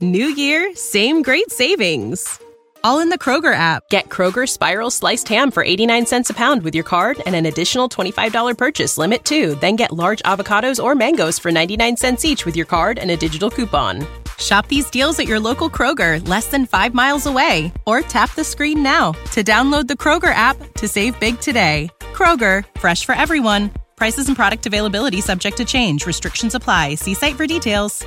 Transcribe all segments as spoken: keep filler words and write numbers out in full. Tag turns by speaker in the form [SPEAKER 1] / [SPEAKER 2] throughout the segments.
[SPEAKER 1] New year, same great savings. All in the Kroger app.
[SPEAKER 2] Get Kroger Spiral Sliced Ham for eighty-nine cents a pound with your card and an additional twenty-five dollars purchase limit, too. Then get large avocados or mangoes for ninety-nine cents each with your card and a digital coupon.
[SPEAKER 1] Shop these deals at your local Kroger, less than five miles away. Or tap the screen now to download the Kroger app to save big today. Kroger, fresh for everyone. Prices and product availability subject to change. Restrictions apply. See site for details.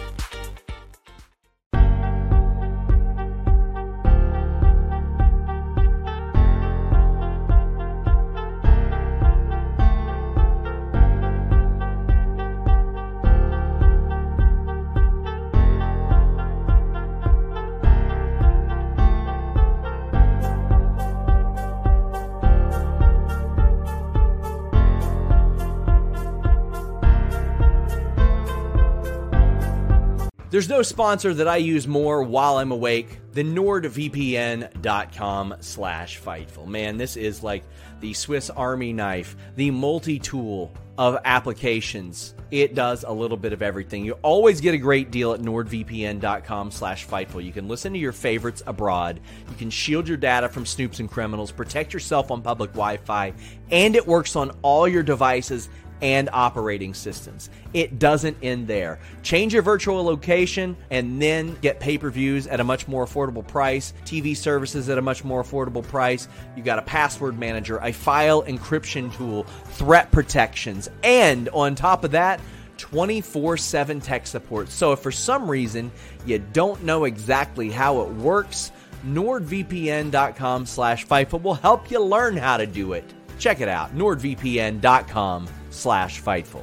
[SPEAKER 3] There's no sponsor that I use more while I'm awake than NordVPN.com slash Fightful. Man, this is like the Swiss Army knife, the multi-tool of applications. It does a little bit of everything. You always get a great deal at NordVPN.com slash Fightful. You can listen to your favorites abroad. You can shield your data from snoops and criminals, protect yourself on public Wi-Fi, and it works on all your devices and operating systems. It doesn't end there. Change your virtual location and then get pay-per-views at a much more affordable price, T V services at a much more affordable price. You got a password manager, a file encryption tool, threat protections, and on top of that, twenty-four seven tech support. So if for some reason you don't know exactly how it works, NordVPN.com slash Fightful will help you learn how to do it. Check it out, NordVPN.com slash Fightful.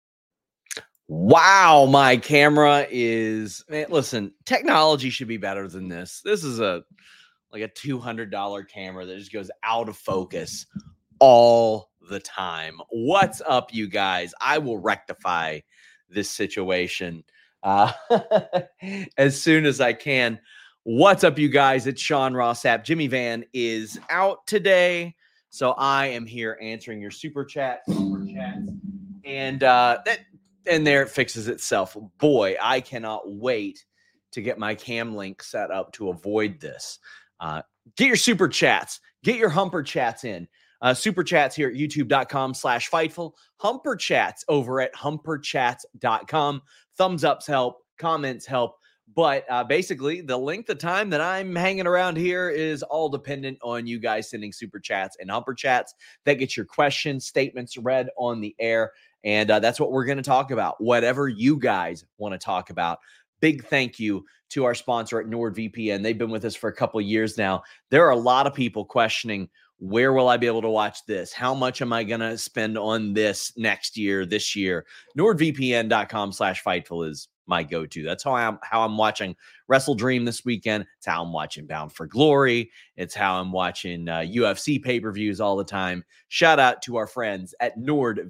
[SPEAKER 3] Wow, my camera is, man, listen, technology should be better than this. This is a like a two hundred dollars camera that just goes out of focus all the time. What's up, you guys? I will rectify this situation uh, as soon as I can. What's up, you guys? It's Sean Rossap. Jimmy Van is out today, so I am here answering your super chat, super chats, and uh, that, and there it fixes itself. Boy, I cannot wait to get my cam link set up to avoid this. Uh, get your super chats, get your humper chats in. Uh, super chats here at youtube.com slash Fightful. Humper chats over at humper chats dot com. Thumbs ups help, comments help. But uh, basically, the length of time that I'm hanging around here is all dependent on you guys sending super chats and humper chats. That gets your questions, statements read on the air. And uh, that's what we're going to talk about. Whatever you guys want to talk about. Big thank you to our sponsor at NordVPN. They've been with us for a couple of years now. There are a lot of people questioning, where will I be able to watch this? How much am I going to spend on this next year, this year? NordVPN.com slash Fightful is my go-to. That's how I'm how I'm watching Wrestle Dream this weekend. It's how I'm watching Bound for Glory. It's how I'm watching uh, U F C pay-per-views all the time. Shout out to our friends at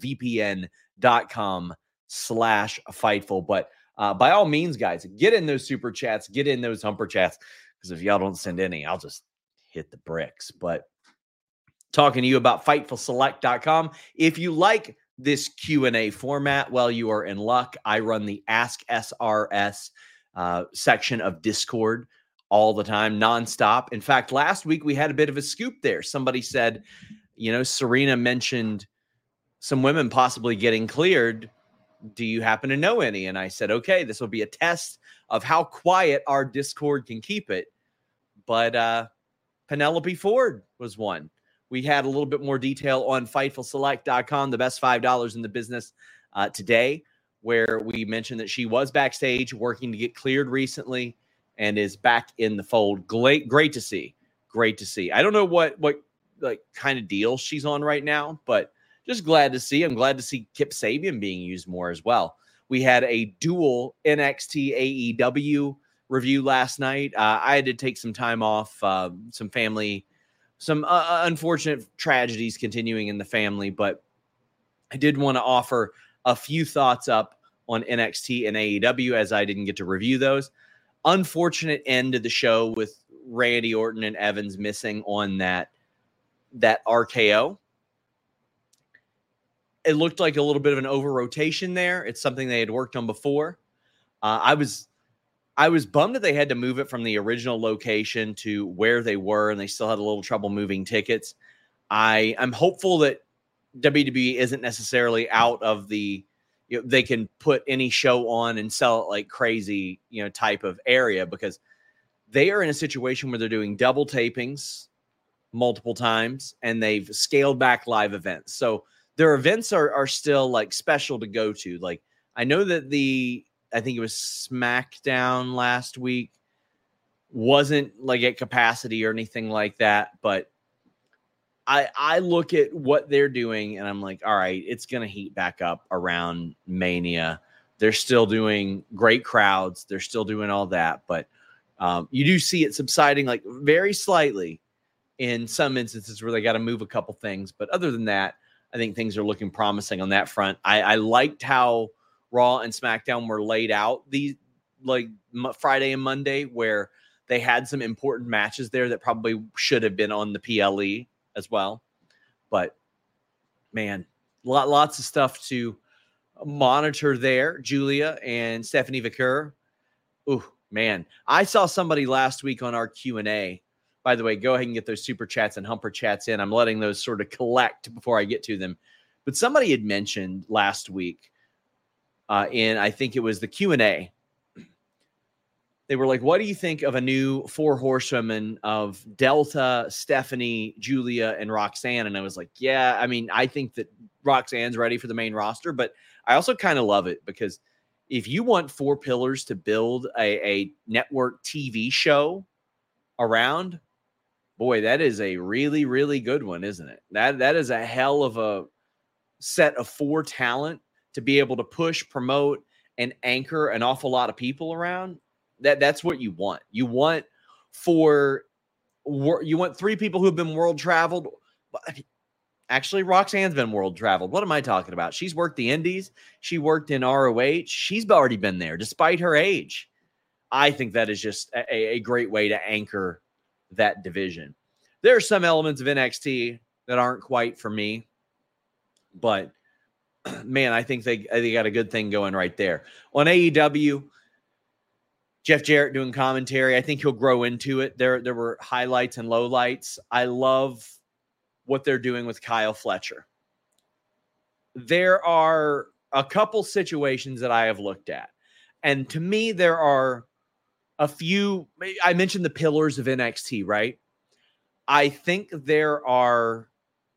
[SPEAKER 3] NordVPN.com slash Fightful. But uh, by all means, guys, get in those super chats, get in those humper chats, because if y'all don't send any, I'll just hit the bricks. But talking to you about Fightful Select dot com. If you like this Q and A format, well, you are in luck. I run the Ask S R S uh, section of Discord all the time, nonstop. In fact, last week we had a bit of a scoop there. Somebody said, you know, Serena mentioned some women possibly getting cleared. Do you happen to know any? And I said, okay, this will be a test of how quiet our Discord can keep it. But uh, Penelope Ford was one. We had a little bit more detail on Fightful Select dot com, the best five dollars in the business uh, today, where we mentioned that she was backstage working to get cleared recently and is back in the fold. Great, great to see. Great to see. I don't know what, what like kind of deal she's on right now, but just glad to see. I'm glad to see Kip Sabian being used more as well. We had a dual N X T A E W review last night. Uh, I had to take some time off, uh, some family Some uh, unfortunate tragedies continuing in the family, but I did want to offer a few thoughts up on N X T and A E W as I didn't get to review those. Unfortunate end of the show with Randy Orton and Evans missing on that, that R K O. It looked like a little bit of an over rotation there. It's something they had worked on before. Uh, I was I was bummed that they had to move it from the original location to where they were, and they still had a little trouble moving tickets. I, I'm hopeful that W W E isn't necessarily out of the, you know, they can put any show on and sell it like crazy, you know, type of area, because they are in a situation where they're doing double tapings multiple times, and they've scaled back live events. So their events are, are still like special to go to. Like, I know that the, I think it was SmackDown last week wasn't like at capacity or anything like that, but I, I look at what they're doing and I'm like, all right, it's going to heat back up around Mania. They're still doing great crowds. They're still doing all that, but um, you do see it subsiding like very slightly in some instances where they got to move a couple things. But other than that, I think things are looking promising on that front. I, I liked how Raw and SmackDown were laid out these like Friday and Monday, where they had some important matches there that probably should have been on the P L E as well. But man, lot, lots of stuff to monitor there. Julia and Stephanie Vaquer. Ooh, man. I saw somebody last week on our Q and A. By the way, go ahead and get those super chats and humper chats in. I'm letting those sort of collect before I get to them. But somebody had mentioned last week uh, in, I think it was the Q and A, they were like, what do you think of a new four horsewomen of Delta, Stephanie, Julia, and Roxanne? And I was like, yeah, I mean, I think that Roxanne's ready for the main roster, but I also kind of love it because if you want four pillars to build a, a network T V show around, boy, that is a really, really good one, isn't it? That That is a hell of a set of four talent to be able to push, promote, and anchor an awful lot of people around. That that's what you want. You want for you want three people who have been world traveled. Actually, Roxanne's been world traveled. What am I talking about? She's worked the Indies. She worked in R O H. She's already been there despite her age. I think that is just a, a great way to anchor that division. There are some elements of N X T that aren't quite for me, but man, I think they, they got a good thing going right there. On A E W, Jeff Jarrett doing commentary. I think he'll grow into it. There, there were highlights and lowlights. I love what they're doing with Kyle Fletcher. There are a couple situations that I have looked at. And to me, there are a few. I mentioned the pillars of N X T, right? I think there are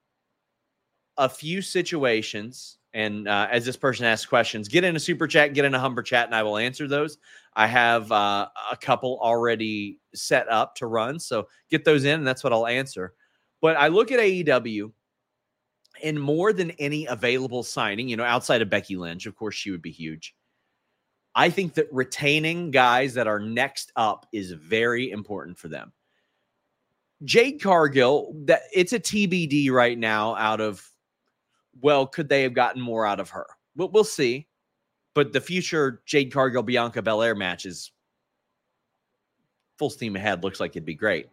[SPEAKER 3] a few situations. And uh, as this person asks questions, get in a super chat, get in a humper chat, and I will answer those. I have uh, a couple already set up to run, so get those in, and that's what I'll answer. But I look at A E W, and more than any available signing, you know, outside of Becky Lynch, of course, she would be huge. I think that retaining guys that are next up is very important for them. Jade Cargill, that it's a T B D right now out of, well, could they have gotten more out of her? We'll, we'll see. But the future Jade Cargill, Bianca Belair matches, full steam ahead, looks like it'd be great.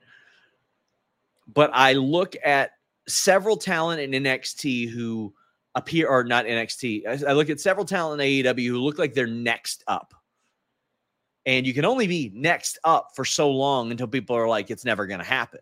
[SPEAKER 3] But I look at several talent in N X T who appear, or not N X T. I, I look at several talent in A E W who look like they're next up. And you can only be next up for so long until people are like, it's never going to happen.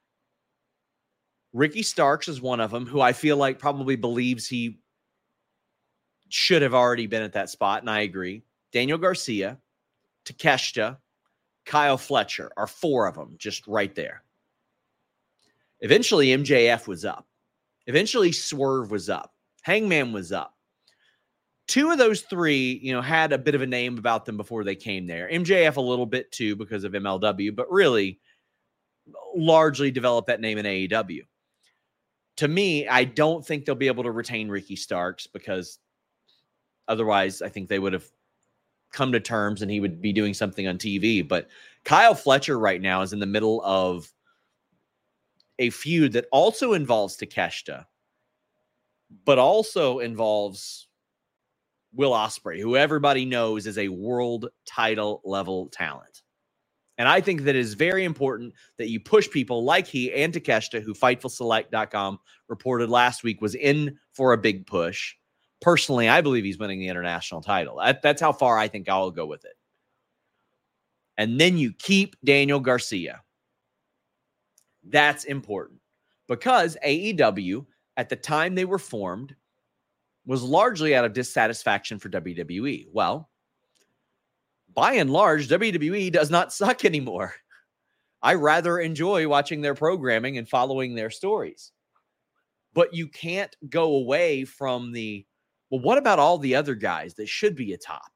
[SPEAKER 3] Ricky Starks is one of them who I feel like probably believes he should have already been at that spot, and I agree. Daniel Garcia, Takeshita, Kyle Fletcher are four of them just right there. Eventually, M J F was up. Eventually, Swerve was up. Hangman was up. Two of those three, you know, had a bit of a name about them before they came there. M J F a little bit too because of M L W, but really largely developed that name in A E W. To me, I don't think they'll be able to retain Ricky Starks because otherwise I think they would have come to terms and he would be doing something on T V. But Kyle Fletcher right now is in the middle of a feud that also involves Takeshita, but also involves Will Ospreay, who everybody knows is a world title level talent. And I think that it is very important that you push people like he and Takeshita, who Fightful Select dot com reported last week was in for a big push. Personally, I believe he's winning the international title. That, that's how far I think I'll go with it. And then you keep Daniel Garcia. That's important because A E W, at the time they were formed, was largely out of dissatisfaction for W W E. Well, by and large, W W E does not suck anymore. I rather enjoy watching their programming and following their stories. But you can't go away from the, well, what about all the other guys that should be atop?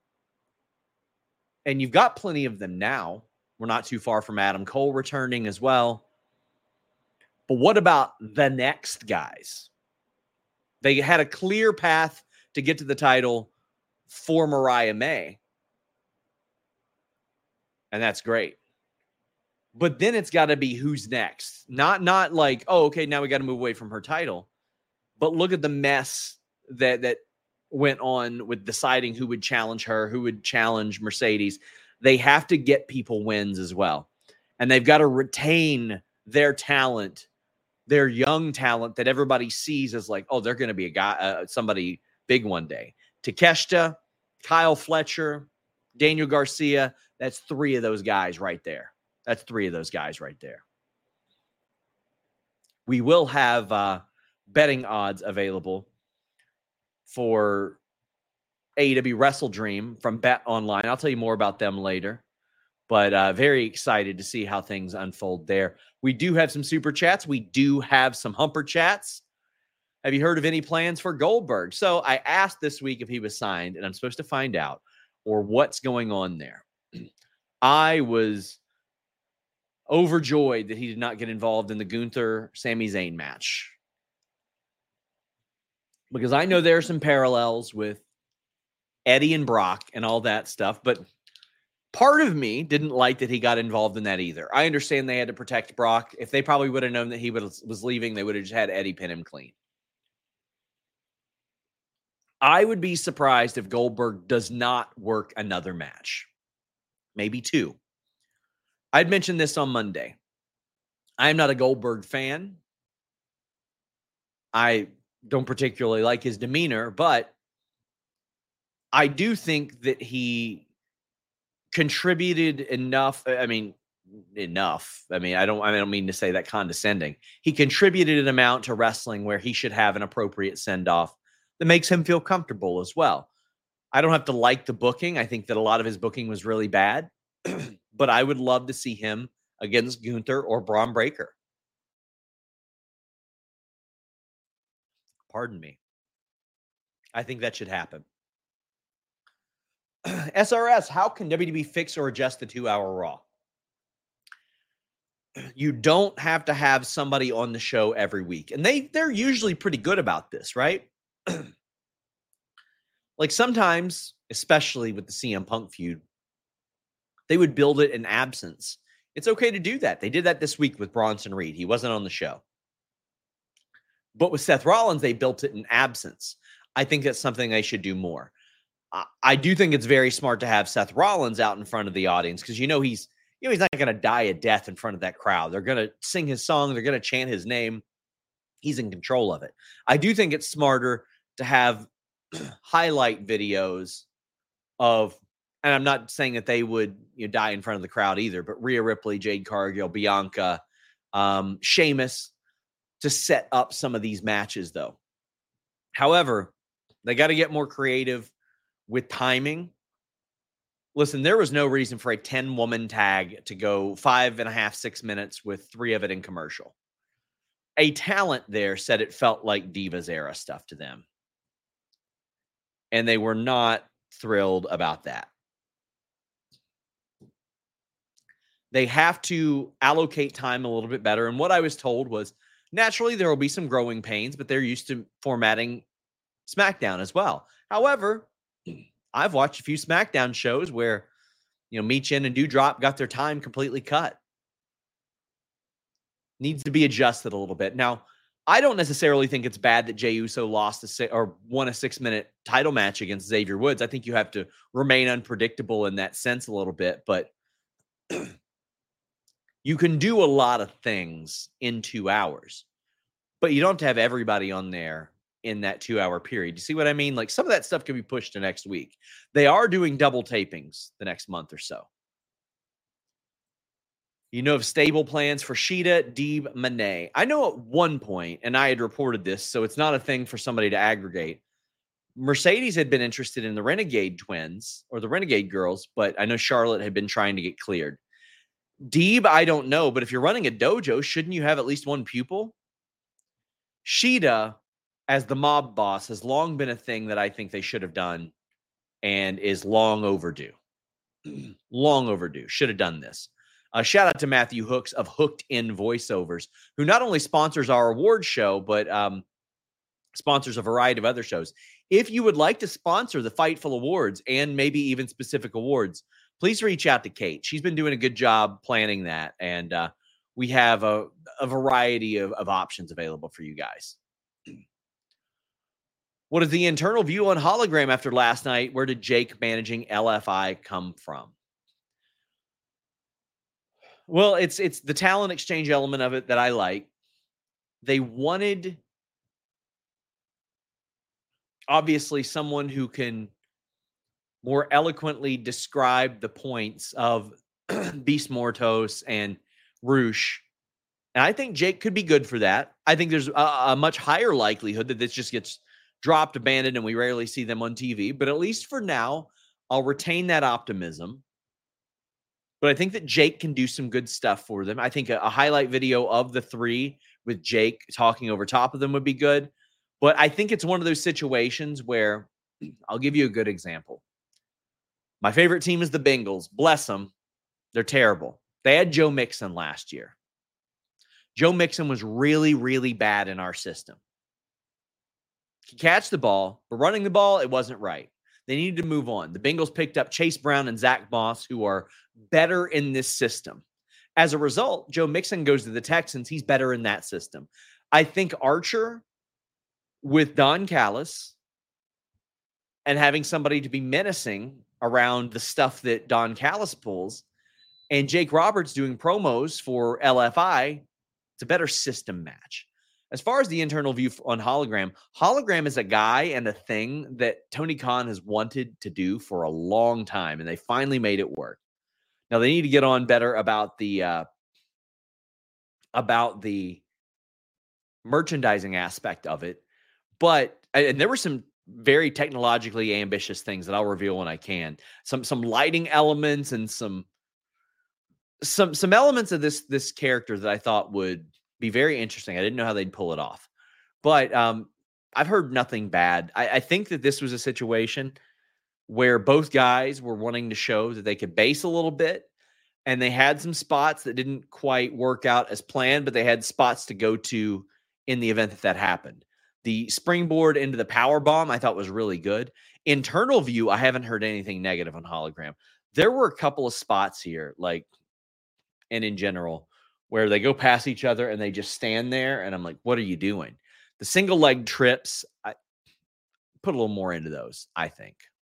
[SPEAKER 3] And you've got plenty of them now. We're not too far from Adam Cole returning as well. But what about the next guys? They had a clear path to get to the title for Mariah May. And that's great. But then it's got to be who's next. Not, not like, oh, okay, now we got to move away from her title. But look at the mess that, that went on with deciding who would challenge her, who would challenge Mercedes. They have to get people wins as well. And they've got to retain their talent, their young talent that everybody sees as like, oh, they're going to be a guy, uh, somebody big one day. Takeshita, Kyle Fletcher, Daniel Garcia. That's three of those guys right there. That's three of those guys right there. We will have uh, betting odds available for A E W Wrestle Dream from Bet Online. I'll tell you more about them later. But uh, very excited to see how things unfold there. We do have some super chats. We do have some humper chats. Have you heard of any plans for Goldberg? So I asked this week if he was signed, and I'm supposed to find out, or what's going on there. I was overjoyed that he did not get involved in the Gunther Sami Zayn match, because I know there are some parallels with Eddie and Brock and all that stuff, but part of me didn't like that he got involved in that either. I understand they had to protect Brock. If they probably would have known that he was, was leaving, they would have just had Eddie pin him clean. I would be surprised if Goldberg does not work another match. Maybe two. I'd mentioned this on Monday. I'm not a Goldberg fan. I don't particularly like his demeanor, but I do think that he contributed enough. I mean, enough. I mean, I don't, I don't mean to say that condescending. He contributed an amount to wrestling where he should have an appropriate send-off that makes him feel comfortable as well. I don't have to like the booking. I think that a lot of his booking was really bad, but I would love to see him against Gunther or Braun Breaker. Pardon me. I think that should happen. S R S, how can W W E fix or adjust the two-hour Raw? You don't have to have somebody on the show every week. And they, they're usually pretty good about this, right? Like sometimes, especially with the C M Punk feud, they would build it in absence. It's okay to do that. They did that this week with Bronson Reed. He wasn't on the show. But with Seth Rollins, they built it in absence. I think that's something they should do more. I, I do think it's very smart to have Seth Rollins out in front of the audience because you know he's you know he's not going to die a death in front of that crowd. They're going to sing his song. They're going to chant his name. He's in control of it. I do think it's smarter to have highlight videos of, and I'm not saying that they would you know, die in front of the crowd either, but Rhea Ripley, Jade Cargill, Bianca, um, Sheamus, to set up some of these matches, though. However, they got to get more creative with timing. Listen, there was no reason for a ten-woman tag to go five and a half, six minutes with three of it in commercial. A talent there said it felt like Divas era stuff to them. And they were not thrilled about that. They have to allocate time a little bit better. And what I was told was, naturally, there will be some growing pains, but they're used to formatting SmackDown as well. However, I've watched a few SmackDown shows where, you know, Michin and Doudrop got their time completely cut. Needs to be adjusted a little bit. Now, I don't necessarily think it's bad that Jey Uso lost a six, or won a six-minute title match against Xavier Woods. I think you have to remain unpredictable in that sense a little bit, but you can do a lot of things in two hours, but you don't have to have everybody on there in that two-hour period. You see what I mean? Like some of that stuff can be pushed to next week. They are doing double tapings the next month or so. You know of stable plans for Shida, Deeb, Monet. I know at one point, and I had reported this, so it's not a thing for somebody to aggregate. Mercedes had been interested in the Renegade twins or the Renegade girls, but I know Charlotte had been trying to get cleared. Deeb, I don't know, but if you're running a dojo, shouldn't you have at least one pupil? Shida, as the mob boss, has long been a thing that I think they should have done and is long overdue. long overdue. Should have done this. Uh, shout out to Matthew Hooks of Hooked In Voiceovers, who not only sponsors our award show, but um, sponsors a variety of other shows. If you would like to sponsor the Fightful Awards and maybe even specific awards, please reach out to Kate. She's been doing a good job planning that, and uh, we have a, a variety of, of options available for you guys. What is the internal view on Hologram after last night? Where did Jake managing L F I come from? Well, it's it's the talent exchange element of it that I like. They wanted, obviously, someone who can more eloquently describe the points of Beast Mortos and Roosh. And I think Jake could be good for that. I think there's a, a much higher likelihood that this just gets dropped, abandoned, and we rarely see them on T V. But at least for now, I'll retain that optimism. But I think that Jake can do some good stuff for them. I think a, a highlight video of the three with Jake talking over top of them would be good. But I think it's one of those situations where I'll give you a good example. My favorite team is the Bengals. Bless them. They're terrible. They had Joe Mixon last year. Joe Mixon was really, really bad in our system. He could catch the ball, but running the ball, it wasn't right. They needed to move on. The Bengals picked up Chase Brown and Zach Moss, who are better in this system. As a result, Joe Mixon goes to the Texans. He's better in that system. I think Archer with Don Callis and having somebody to be menacing around the stuff that Don Callis pulls and Jake Roberts doing promos for L F I, it's a better system match. As far as the internal view on Hologram, Hologram is a guy and a thing that Tony Khan has wanted to do for a long time, and they finally made it work. Now they need to get on better about the uh, about the merchandising aspect of it, but and there were some very technologically ambitious things that I'll reveal when I can. Some some lighting elements and some some some elements of this this character that I thought would be very interesting. I didn't know how they'd pull it off, but um, I've heard nothing bad. I, I think that this was a situation where both guys were wanting to show that they could base a little bit, and they had some spots that didn't quite work out as planned, but they had spots to go to in the event that that happened. The springboard into the power bomb I thought was really good. Internal view, I haven't heard anything negative on Hologram. There were a couple of spots here, like, and in general, where they go past each other and they just stand there. And I'm like, what are you doing? The single leg trips, I put a little more into those, I think.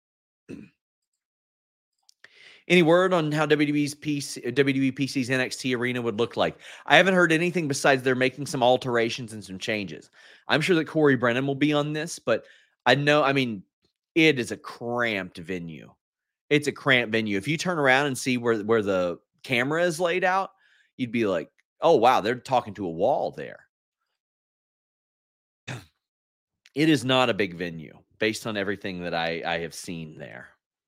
[SPEAKER 3] Any word on how W W E's P C, W W E P C's N X T arena would look like? I haven't heard anything besides they're making some alterations and some changes. I'm sure that Corey Brennan will be on this, but I know, I mean, it is a cramped venue. It's a cramped venue. If you turn around and see where, where the camera is laid out, you'd be like, oh, wow, they're talking to a wall there. It is not a big venue based on everything that I, I have seen there.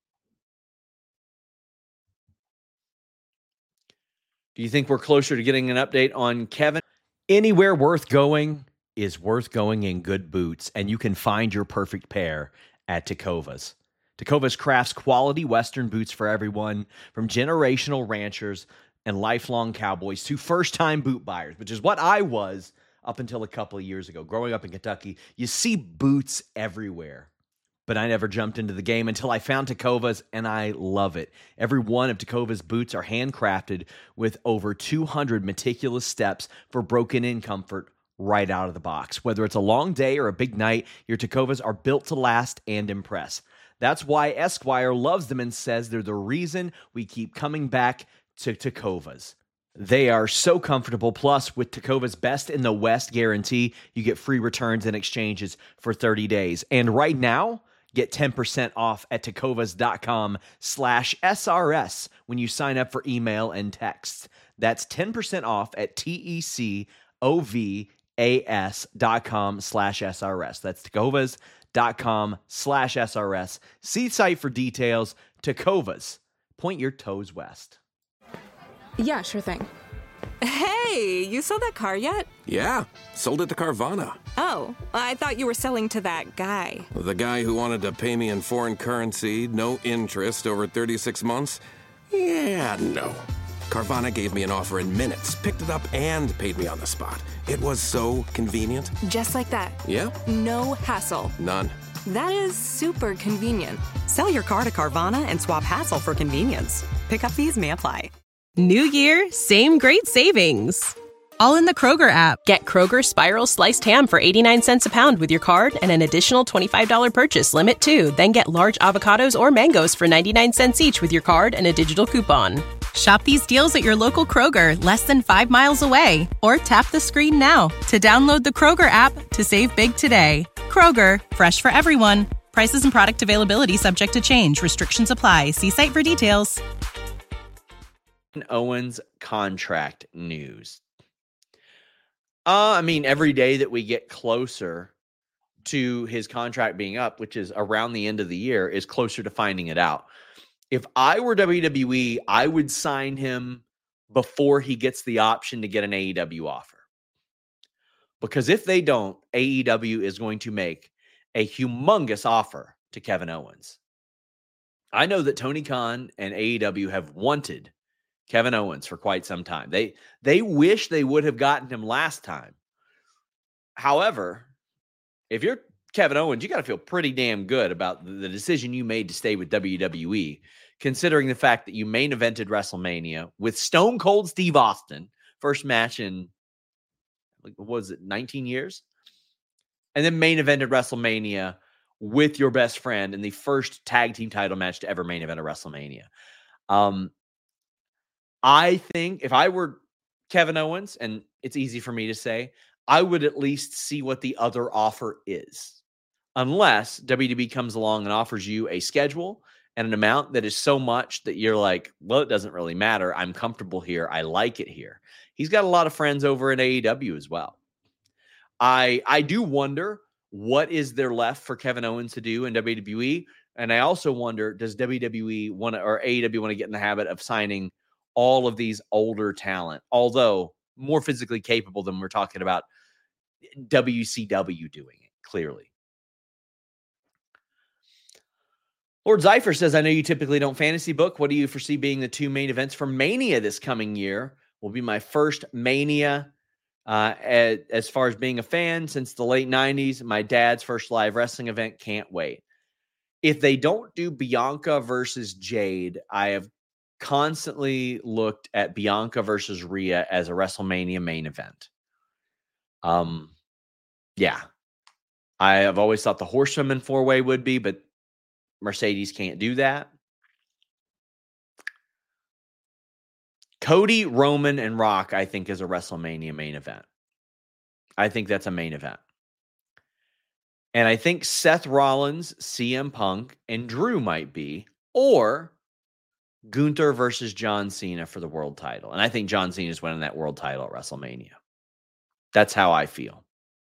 [SPEAKER 3] Do you think we're closer to getting an update on Kevin?
[SPEAKER 4] Anywhere worth going is worth going in good boots, and you can find your perfect pair at Tecovas. Tecovas crafts quality Western boots for everyone, from generational ranchers and lifelong cowboys to first-time boot buyers, which is what I was up until a couple of years ago. Growing up in Kentucky, you see boots everywhere. But I never jumped into the game until I found Tecovas, and I love it. Every one of Tecovas boots are handcrafted with over two hundred meticulous steps for broken-in comfort right out of the box. Whether it's a long day or a big night, your Tecovas are built to last and impress. That's why Esquire loves them and says they're the reason we keep coming back to Tecovas. They are so comfortable. Plus, with Tecovas Best in the West guarantee, you get free returns and exchanges for thirty days. And right now, Get ten percent off at tecovas.com slash SRS when you sign up for email and text. That's ten percent off at T-E-C-O-V-A-S dot com slash SRS. That's tecovas.com slash SRS. See site for details. Tecovas. Point your toes west.
[SPEAKER 5] Yeah, sure thing.
[SPEAKER 6] Hey, you sold that car yet?
[SPEAKER 7] Yeah, sold it to Carvana.
[SPEAKER 6] Oh, I thought you were selling to that guy.
[SPEAKER 7] The guy who wanted to pay me in foreign currency, no interest, over thirty-six months? Yeah, no. Carvana gave me an offer in minutes, picked it up, and paid me on the spot. It was so convenient.
[SPEAKER 6] Just like that.
[SPEAKER 7] Yep.
[SPEAKER 6] No hassle.
[SPEAKER 7] None.
[SPEAKER 6] That is super convenient.
[SPEAKER 8] Sell your car to Carvana and swap hassle for convenience. Pickup fees may apply.
[SPEAKER 1] New year, same great savings. All in the Kroger app.
[SPEAKER 2] Get Kroger Spiral Sliced Ham for eighty-nine cents a pound with your card and an additional twenty-five dollars purchase limit too. Then get large avocados or mangoes for ninety-nine cents each with your card and a digital coupon.
[SPEAKER 1] Shop these deals at your local Kroger, less than five miles away. Or tap the screen now to download the Kroger app to save big today. Kroger, fresh for everyone. Prices and product availability subject to change. Restrictions apply. See site for details.
[SPEAKER 3] Owens contract news. Uh, I mean, every day that we get closer to his contract being up, which is around the end of the year, is closer to finding it out. If I were W W E, I would sign him before he gets the option to get an A E W offer. Because if they don't, A E W is going to make a humongous offer to Kevin Owens. I know that Tony Khan and A E W have wanted Kevin Owens for quite some time. They they wish they would have gotten him last time. However, if you're Kevin Owens, you got to feel pretty damn good about the decision you made to stay with W W E, considering the fact that you main evented WrestleMania with Stone Cold Steve Austin, first match in, like, what was it, nineteen years? And then main evented WrestleMania with your best friend in the first tag team title match to ever main event a WrestleMania. Um, I think if I were Kevin Owens, and it's easy for me to say, I would at least see what the other offer is. Unless W W E comes along and offers you a schedule and an amount that is so much that you're like, well, it doesn't really matter. I'm comfortable here. I like it here. He's got a lot of friends over in A E W as well. I I do wonder, what is there left for Kevin Owens to do in W W E? And I also wonder, does W W E want to, or A E W want to get in the habit of signing all of these older talent, although more physically capable than we're talking about W C W doing it, clearly. Lord Zypher says, I know you typically don't fantasy book. What do you foresee being the two main events for Mania this coming year? Will be my first Mania uh, as, as far as being a fan since the late nineties. My dad's first live wrestling event. Can't wait. If they don't do Bianca versus Jade, I have constantly looked at Bianca versus Rhea as a WrestleMania main event. Um, yeah, I have always thought the Horsewomen four-way would be, but Mercedes can't do that. Cody, Roman, and Rock, I think, is a WrestleMania main event. I think that's a main event. And I think Seth Rollins, C M Punk, and Drew might be, or Gunther versus John Cena for the world title. And I think John Cena is winning that world title at WrestleMania. That's how I feel.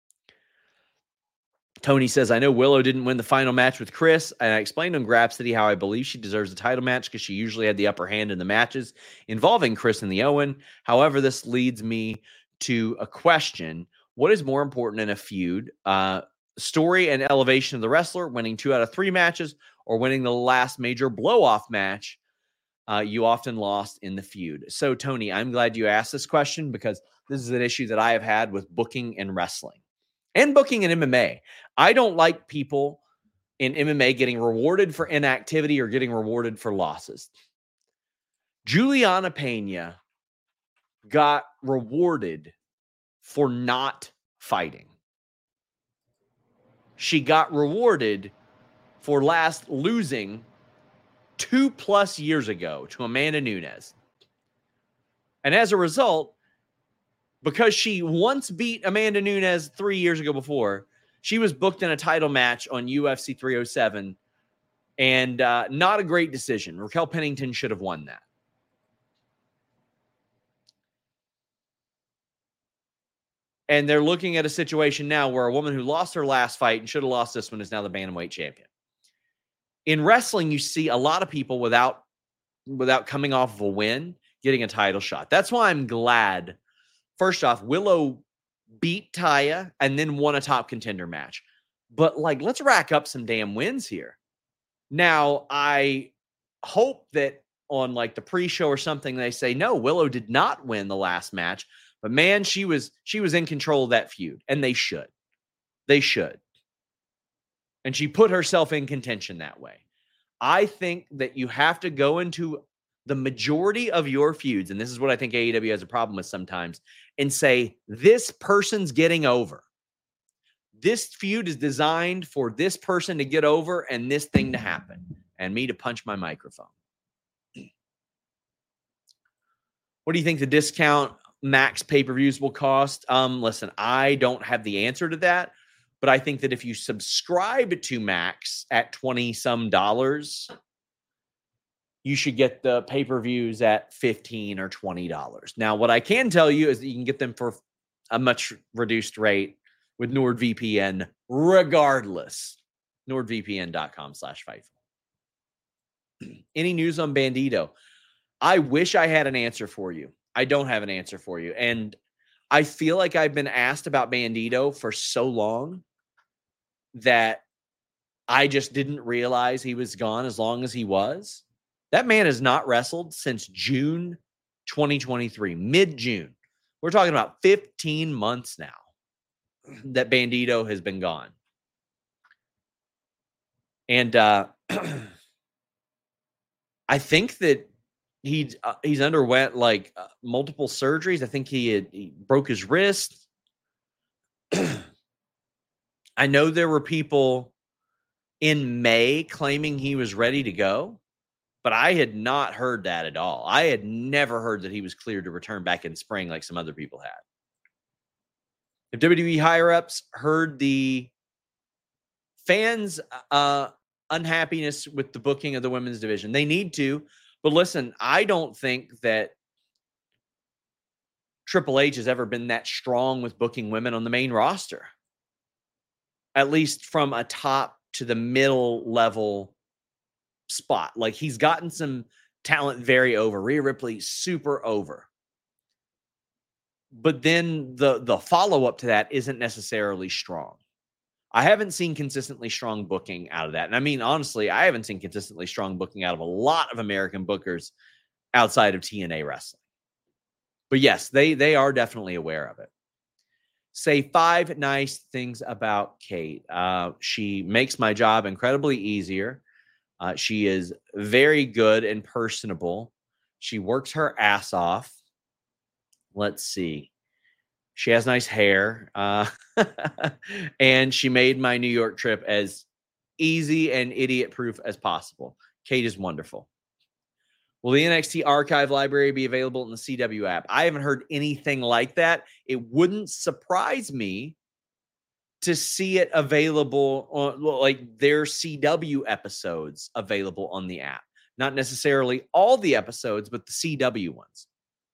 [SPEAKER 3] Tony says, I know Willow didn't win the final match with Chris, and I explained on Grapsity how I believe she deserves a title match because she usually had the upper hand in the matches involving Chris and the Owen. However, this leads me to a question. What is more important in a feud? Uh, story and elevation of the wrestler, winning two out of three matches, or winning the last major blow-off match uh, you often lost in the feud? So, Tony, I'm glad you asked this question because this is an issue that I have had with booking and wrestling. And booking in M M A. I don't like people in M M A getting rewarded for inactivity or getting rewarded for losses. Juliana Pena got rewarded for not fighting. She got rewarded for last losing two plus years ago to Amanda Nunes. And as a result, because she once beat Amanda Nunes three years ago before, she was booked in a title match on U F C three oh seven And uh, not a great decision. Raquel Pennington should have won that. And they're looking at a situation now where a woman who lost her last fight and should have lost this one is now the bantamweight champion. In wrestling, you see a lot of people without, without coming off of a win getting a title shot. That's why I'm glad. First off, Willow beat Taya and then won a top contender match. But, like, let's rack up some damn wins here. Now, I hope that on, like, the pre-show or something, they say, no, Willow did not win the last match. But, man, she was she was in control of that feud. And they should. They should. And she put herself in contention that way. I think that you have to go into the majority of your feuds, and this is what I think A E W has a problem with sometimes, and say, this person's getting over. This feud is designed for this person to get over and this thing to happen, and me to punch my microphone. What do you think the discount max pay-per-views will cost? Um, listen, I don't have the answer to that, but I think that if you subscribe to Max at twenty some dollars, you should get the pay-per-views at fifteen or twenty dollars. Now, what I can tell you is that you can get them for a much reduced rate with NordVPN regardless. NordVPN.com slash Fightful. Any news on Bandito? I wish I had an answer for you. I don't have an answer for you. And I feel like I've been asked about Bandito for so long that I just didn't realize he was gone as long as he was. That man has not wrestled since June twenty twenty-three, mid-June. We're talking about fifteen months now that Bandito has been gone. And uh, I think that he, uh, he's underwent like uh, multiple surgeries. I think he, had, he broke his wrist. I know there were people in May claiming he was ready to go, but I had not heard that at all. I had never heard that he was cleared to return back in spring like some other people had. If W W E higher-ups heard the fans' uh, unhappiness with the booking of the women's division, they need to. But listen, I don't think that Triple H has ever been that strong with booking women on the main roster. At least from a top to the middle level spot. Like, he's gotten some talent very over. Rhea Ripley, super over. But then the, the follow-up to that isn't necessarily strong. I haven't seen consistently strong booking out of that. And I mean, honestly, I haven't seen consistently strong booking out of a lot of American bookers outside of T N A wrestling. But yes, they, they are definitely aware of it. Say five nice things about Kate. Uh, she makes my job incredibly easier. Uh, she is very good and personable. She works her ass off. Let's see. She has nice hair. Uh, and she made my New York trip as easy and idiot-proof as possible. Kate is wonderful. Will the N X T archive library be available in the C W app? I haven't heard anything like that. It wouldn't surprise me to see it available on, like, their C W episodes available on the app. Not necessarily all the episodes, but the C W ones.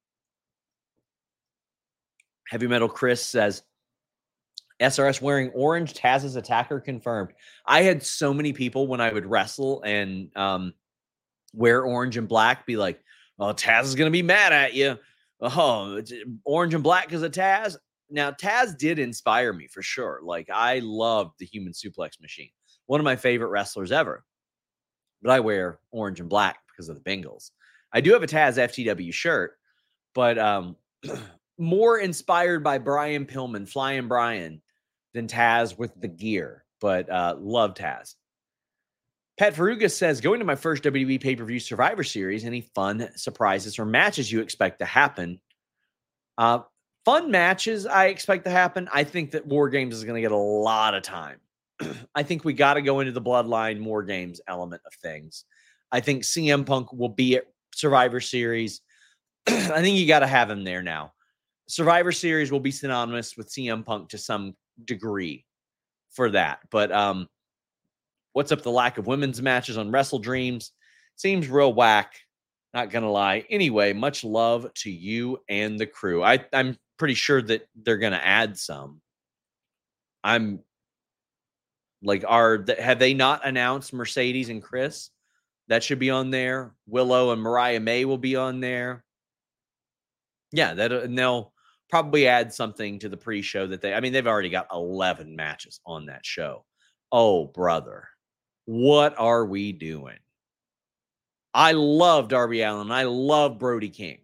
[SPEAKER 3] Heavy Metal Chris says, S R S wearing orange, Taz's attacker confirmed. I had so many people when I would wrestle and um, wear orange and black be like, oh, Taz is going to be mad at you. Oh, it's orange and black because of Taz. Now, Taz did inspire me for sure. Like, I loved the Human Suplex Machine. One of my favorite wrestlers ever. But I wear orange and black because of the Bengals. I do have a Taz F T W shirt, but um, more inspired by Brian Pillman, Flying Brian, than Taz with the gear. But uh, love Taz. Pat Faruga says, going to my first W W E pay-per-view Survivor Series, any fun surprises or matches you expect to happen? Uh, fun matches I expect to happen. I think that War Games is going to get a lot of time. I think we got to go into the Bloodline War Games element of things. I think C M Punk will be at Survivor Series. I think you got to have him there now. Survivor Series will be synonymous with C M Punk to some degree for that. But um, What's up the lack of women's matches on Wrestle Dreams? Seems real whack. Not going to lie. Anyway, much love to you and the crew. I, I'm pretty sure that they're going to add some. I'm like, are have they not announced Mercedes and Chris? That should be on there. Willow and Mariah May will be on there. Yeah, that and they'll probably add something to the pre-show that they, I mean, they've already got eleven matches on that show. Oh, brother. What are we doing? I love Darby Allin. I love Brody King.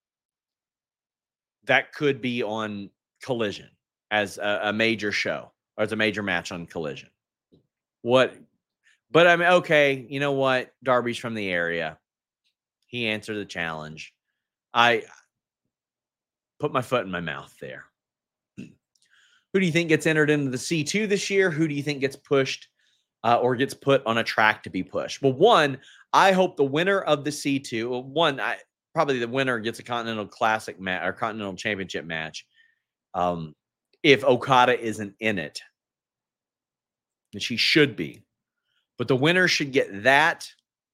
[SPEAKER 3] That could be on Collision as a, a major show or as a major match on Collision. What? But I mean, okay, you know what? Darby's from the area. He answered the challenge. I put my foot in my mouth there. Who do you think gets entered into the C two this year? Who do you think gets pushed uh, or gets put on a track to be pushed? Well, one, I hope the winner of the C two, well, one, I probably the winner gets a Continental Classic match or Continental Championship match. Um, if Okada isn't in it, and she should be, but the winner should get that.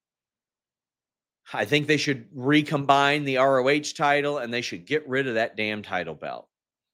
[SPEAKER 3] I think they should recombine the R O H title and they should get rid of that damn title belt.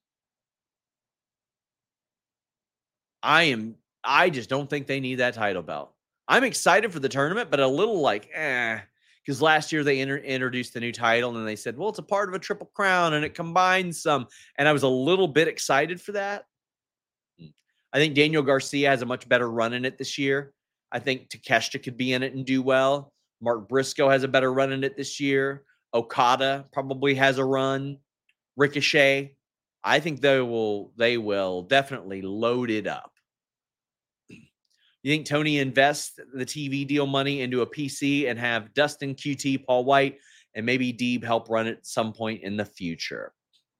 [SPEAKER 3] I am, I just don't think they need that title belt. I'm excited for the tournament, but a little like, eh, because last year they inter- introduced the new title and they said, well, it's a part of a Triple Crown and it combines some. And I was a little bit excited for that. I think Daniel Garcia has a much better run in it this year. I think Takeshita could be in it and do well. Mark Briscoe has a better run in it this year. Okada probably has a run. Ricochet. I think they will, they will definitely load it up. You think Tony invests the T V deal money into a P C and have Dustin, Q T, Paul White, and maybe Deeb help run it at some point in the future?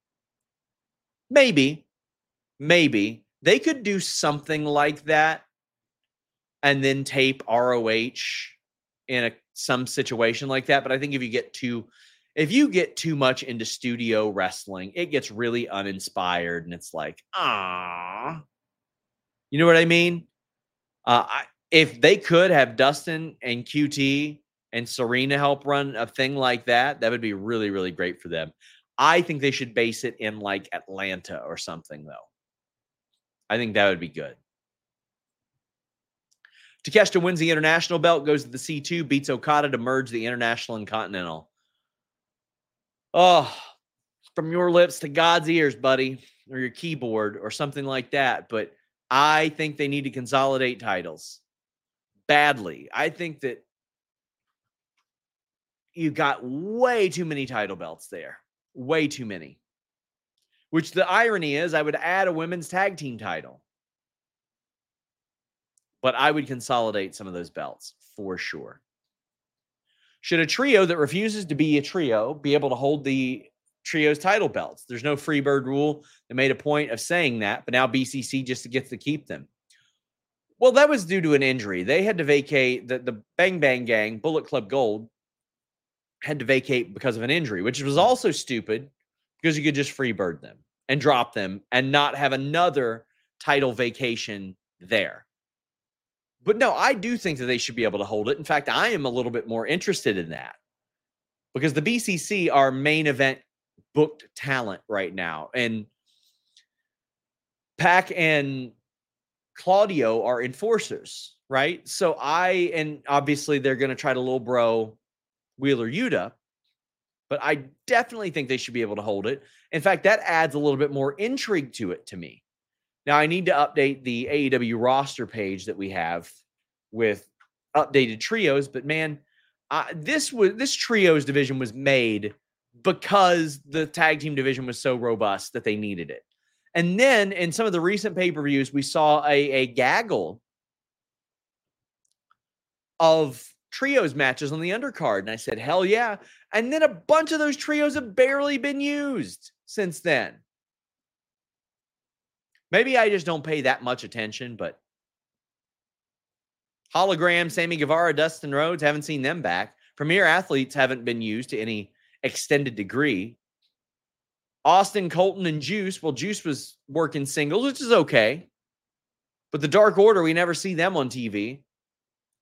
[SPEAKER 3] Maybe. Maybe. They could do something like that and then tape R O H in a some situation like that. But I think if you get too, if you get too much into studio wrestling, it gets really uninspired and it's like, ah, you know what I mean? Uh, I, if they could have Dustin and Q T and Serena help run a thing like that, that would be really, really great for them. I think they should base it in like Atlanta or something though. I think that would be good. Takeshita wins the international belt, goes to the C two, beats Okada to merge the international and continental. Oh, from your lips to God's ears, buddy, or your keyboard or something like that. But I think they need to consolidate titles badly. I think that you got way too many title belts there. Way too many. Which the irony is, I would add a women's tag team title. But I would consolidate some of those belts for sure. Should a trio that refuses to be a trio be able to hold the trio's title belts? There's no Freebird rule. They made a point of saying that, but now B C C just gets to keep them. Well, that was due to an injury. They had to vacate, the, the Bang Bang Gang, Bullet Club Gold, had to vacate because of an injury, which was also stupid because you could just Freebird them and drop them and not have another title vacation there. But no, I do think that they should be able to hold it. In fact, I am a little bit more interested in that because the B C C are main event booked talent right now. And Pac and Claudio are enforcers, right? So I, and obviously they're going to try to little bro Wheeler Yuta, but I definitely think they should be able to hold it. In fact, that adds a little bit more intrigue to it to me. Now, I need to update the A E W roster page that we have with updated trios, but man, uh, this was this trios division was made because the tag team division was so robust that they needed it. And then in some of the recent pay-per-views, we saw a, a gaggle of trios matches on the undercard, and I said, hell yeah. And then a bunch of those trios have barely been used since then. Maybe I just don't pay that much attention, but Hologram, Sammy Guevara, Dustin Rhodes, haven't seen them back. Premier Athletes haven't been used to any extended degree. Austin, Colton, and Juice. Well, Juice was working singles, which is okay. But the Dark Order, we never see them on T V.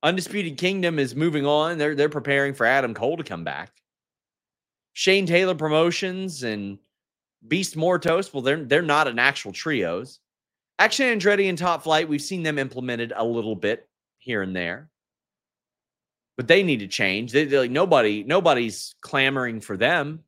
[SPEAKER 3] Undisputed Kingdom is moving on. They're they're preparing for Adam Cole to come back. Shane Taylor Promotions and Beast Mortos, well, they're they're not an actual trios. Action Andretti and Top Flight, we've seen them implemented a little bit here and there, but they need to change. They, they're like nobody, nobody's clamoring for them.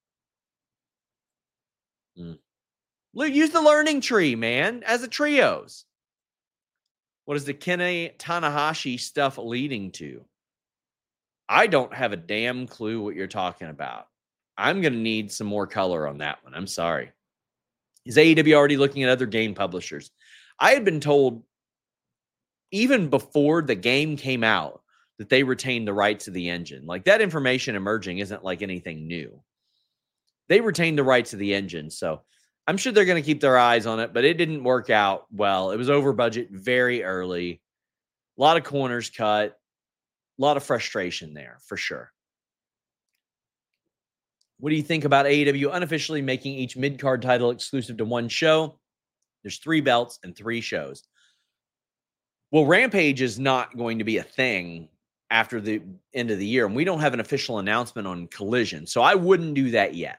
[SPEAKER 3] Mm. Use the learning tree, man, as a trios. What is the Kenny Tanahashi stuff leading to? I don't have a damn clue what you're talking about. I'm going to need some more color on that one. I'm sorry. Is A E W already looking at other game publishers? I had been told even before the game came out that they retained the rights of the engine. Like that information emerging isn't like anything new. They retained the rights of the engine. So I'm sure they're going to keep their eyes on it, but it didn't work out well. It was over budget very early. A lot of corners cut. A lot of frustration there for sure. What do you think about A E W unofficially making each mid-card title exclusive to one show? There's three belts and three shows. Well, Rampage is not going to be a thing after the end of the year, and we don't have an official announcement on Collision, so I wouldn't do that yet.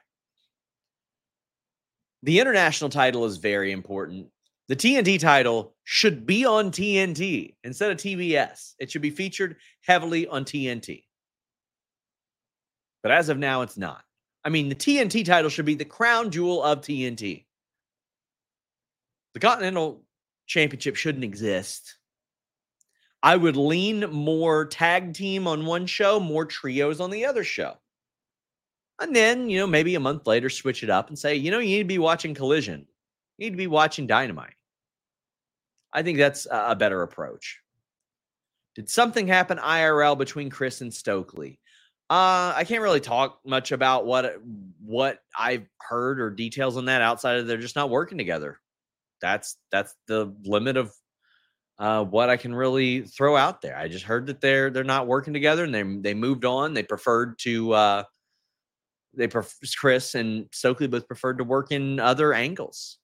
[SPEAKER 3] The international title is very important. The T N T title should be on T N T instead of T B S. It should be featured heavily on T N T. But as of now, it's not. I mean, the T N T title should be the crown jewel of T N T. The Continental Championship shouldn't exist. I would lean more tag team on one show, more trios on the other show. And then, you know, maybe a month later, switch it up and say, you know, you need to be watching Collision. You need to be watching Dynamite. I think that's a better approach. Did something happen I R L between Chris and Stokely? Uh, I can't really talk much about what what I've heard or details on that outside of they're just not working together. That's that's the limit of uh, what I can really throw out there. I just heard that they're they're not working together and they they moved on. They preferred to uh, they pref- Chris and Stokely both preferred to work in other angles.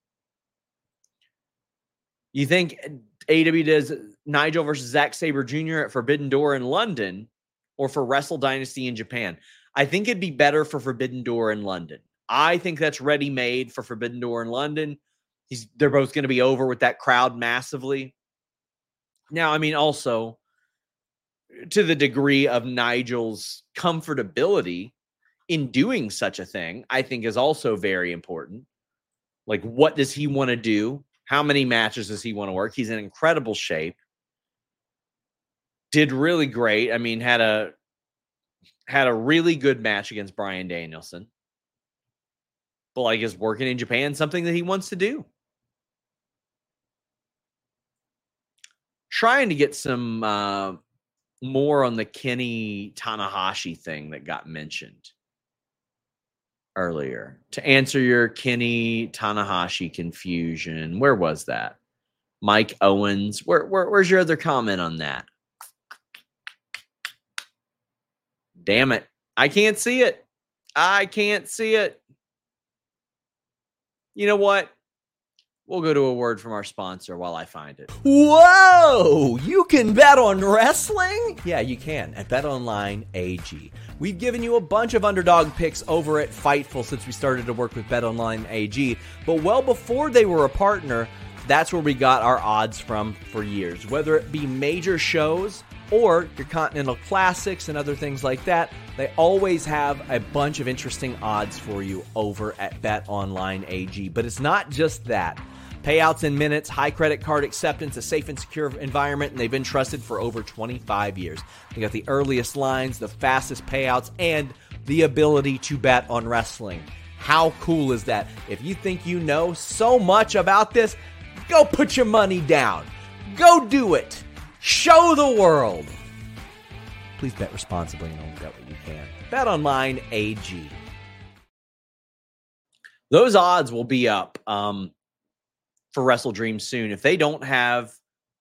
[SPEAKER 3] You think A E W does Nigel versus Zack Sabre Junior at Forbidden Door in London? Or for Wrestle Dynasty in Japan? I think it'd be better for Forbidden Door in London. I think that's ready-made for Forbidden Door in London. He's, they're both going to be over with that crowd massively. Now, I mean, also, to the degree of Nigel's comfortability in doing such a thing, I think is also very important. Like, what does he want to do? How many matches does he want to work? He's in incredible shape. Did really great. I mean, had a had a really good match against Bryan Danielson. But like, is working in Japan something that he wants to do? Trying to get some uh, more on the Kenny Tanahashi thing that got mentioned earlier. To answer your Kenny Tanahashi confusion, where was that? Mike Owens. Where, where where's your other comment on that? Damn it. I can't see it. I can't see it. You know what? We'll go to a word from our sponsor while I find it.
[SPEAKER 4] Whoa! You can bet on wrestling? Yeah, you can at BetOnline A G. We've given you a bunch of underdog picks over at Fightful since we started to work with BetOnline A G. But well before they were a partner, that's where we got our odds from for years. Whether it be major shows or your Continental Classics and other things like that, they always have a bunch of interesting odds for you over at BetOnline A G. But it's not just that. Payouts in minutes, high credit card acceptance, a safe and secure environment, and they've been trusted for over twenty-five years. They got the earliest lines, the fastest payouts, and the ability to bet on wrestling. How cool is that? If you think you know so much about this, go put your money down. Go do it. Show the world. Please bet responsibly and only bet what you can. BetOnline A G.
[SPEAKER 3] Those odds will be up um, for Wrestle Dream soon. If they don't have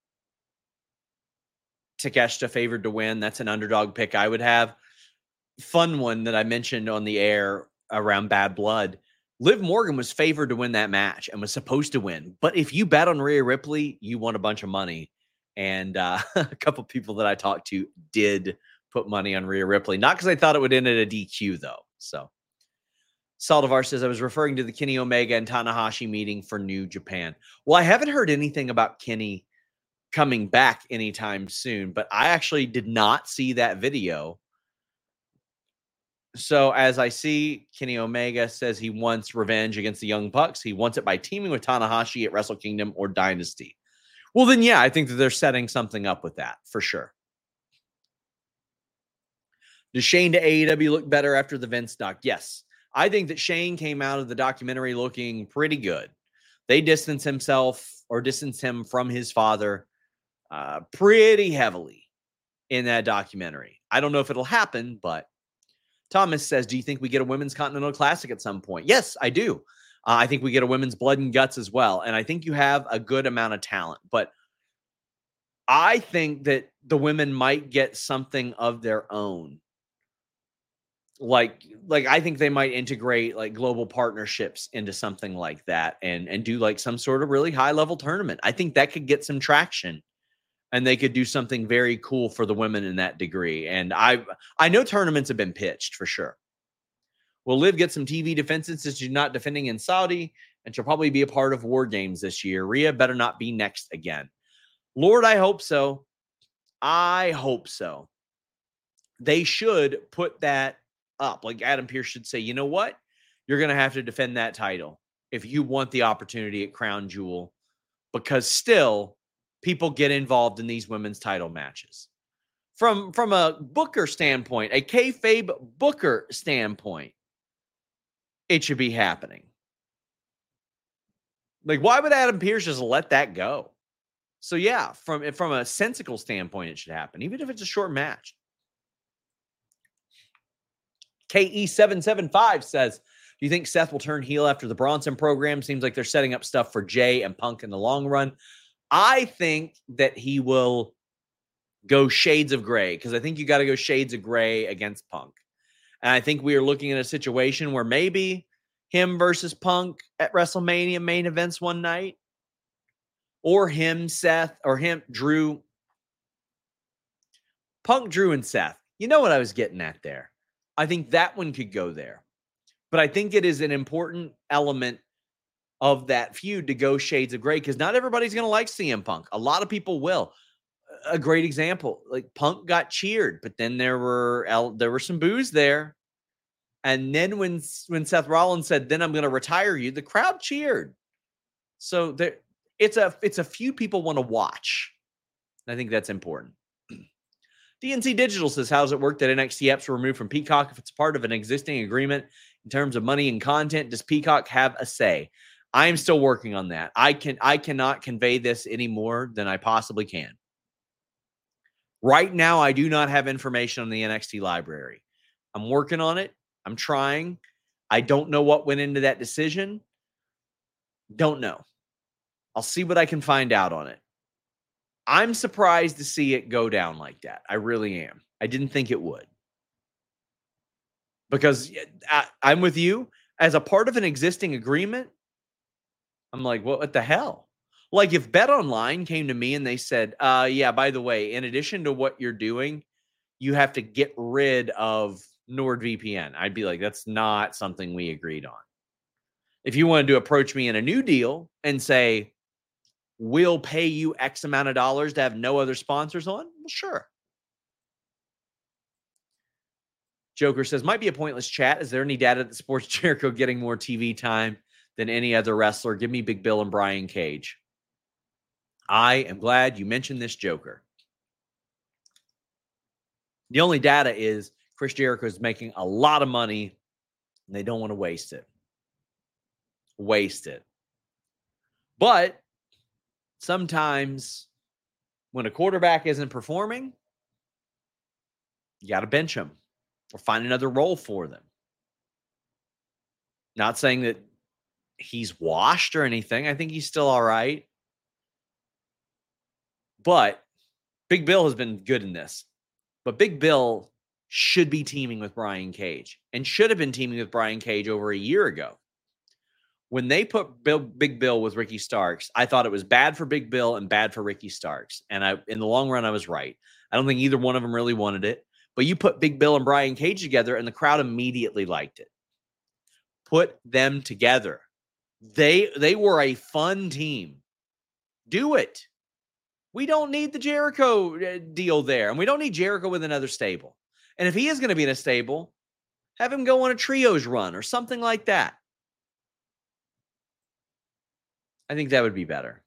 [SPEAKER 3] Takeshita favored to win, that's an underdog pick I would have. Fun one that I mentioned on the air around Bad Blood. Liv Morgan was favored to win that match and was supposed to win. But if you bet on Rhea Ripley, you won a bunch of money. And uh, a couple people that I talked to did put money on Rhea Ripley. Not because I thought it would end at a D Q, though. So Saldivar says, I was referring to the Kenny Omega and Tanahashi meeting for New Japan. Well, I haven't heard anything about Kenny coming back anytime soon, but I actually did not see that video. So as I see, Kenny Omega says he wants revenge against the Young Bucks. He wants it by teaming with Tanahashi at Wrestle Kingdom or Dynasty. Well, then, yeah, I think that they're setting something up with that for sure. Does Shane to A E W look better after the Vince doc? Yes. I think that Shane came out of the documentary looking pretty good. They distanced himself or distanced him from his father uh, pretty heavily in that documentary. I don't know if it'll happen, but Thomas says, do you think we get a Women's Continental Classic at some point? Yes, I do. Uh, I think we get a Women's Blood and Guts as well. And I think you have a good amount of talent. But I think that the women might get something of their own. Like, like I think they might integrate like global partnerships into something like that and, and do like some sort of really high level tournament. I think that could get some traction and they could do something very cool for the women in that degree. And I, I know tournaments have been pitched for sure. Will Liv get some T V defenses since she's not defending in Saudi? And she'll probably be a part of War Games this year. Rhea better not be next again. Lord, I hope so. I hope so. They should put that up. Like Adam Pearce should say, you know what? You're going to have to defend that title if you want the opportunity at Crown Jewel, because still people get involved in these women's title matches. From, from a Booker standpoint, a kayfabe Booker standpoint, it should be happening. Like, why would Adam Pearce just let that go? So, yeah, from, from a sensical standpoint, it should happen, even if it's a short match. K E seven seven five says, do you think Seth will turn heel after the Bronson program? Seems like they're setting up stuff for Jay and Punk in the long run. I think that he will go shades of gray, because I think you got to go shades of gray against Punk. And I think we are looking at a situation where maybe him versus Punk at WrestleMania main events one night, or him, Seth, or him, Drew. Punk, Drew, and Seth. You know what I was getting at there. I think that one could go there. But I think it is an important element of that feud to go shades of gray, because not everybody's going to like C M Punk. A lot of people will. A great example, like Punk got cheered, but then there were there were some boos there. And then when, when Seth Rollins said, then I'm going to retire you, the crowd cheered. So there, it's a it's a few people want to watch. I think that's important. D N C Digital says, how does it work that N X T apps were removed from Peacock? If it's part of an existing agreement in terms of money and content, does Peacock have a say? I am still working on that. I can I cannot convey this any more than I possibly can. Right now, I do not have information on the N X T library. I'm working on it. I'm trying. I don't know what went into that decision. Don't know. I'll see what I can find out on it. I'm surprised to see it go down like that. I really am. I didn't think it would. Because I, I'm with you. As a part of an existing agreement, I'm like, what, what the hell? Like if BetOnline came to me and they said, uh, yeah, by the way, in addition to what you're doing, you have to get rid of NordVPN. I'd be like, that's not something we agreed on. If you wanted to approach me in a new deal and say, we'll pay you X amount of dollars to have no other sponsors on, well, sure. Joker says, might be a pointless chat. Is there any data that supports Jericho getting more T V time than any other wrestler? Give me Big Bill and Brian Cage. I am glad you mentioned this, Joker. The only data is Chris Jericho is making a lot of money and they don't want to waste it. Waste it. But sometimes when a quarterback isn't performing, you got to bench him or find another role for them. Not saying that he's washed or anything. I think he's still all right. But Big Bill has been good in this. But Big Bill should be teaming with Brian Cage and should have been teaming with Brian Cage over a year ago. when they put Bill, Big Bill with Ricky Starks, I thought it was bad for Big Bill and bad for Ricky Starks. And I, in the long run, I was right. I don't think either one of them really wanted it. But you put Big Bill and Brian Cage together, and the crowd immediately liked it. Put them together. They they were a fun team. Do it. We don't need the Jericho deal there, and we don't need Jericho with another stable. And if he is going to be in a stable, have him go on a trios run or something like that. I think that would be better.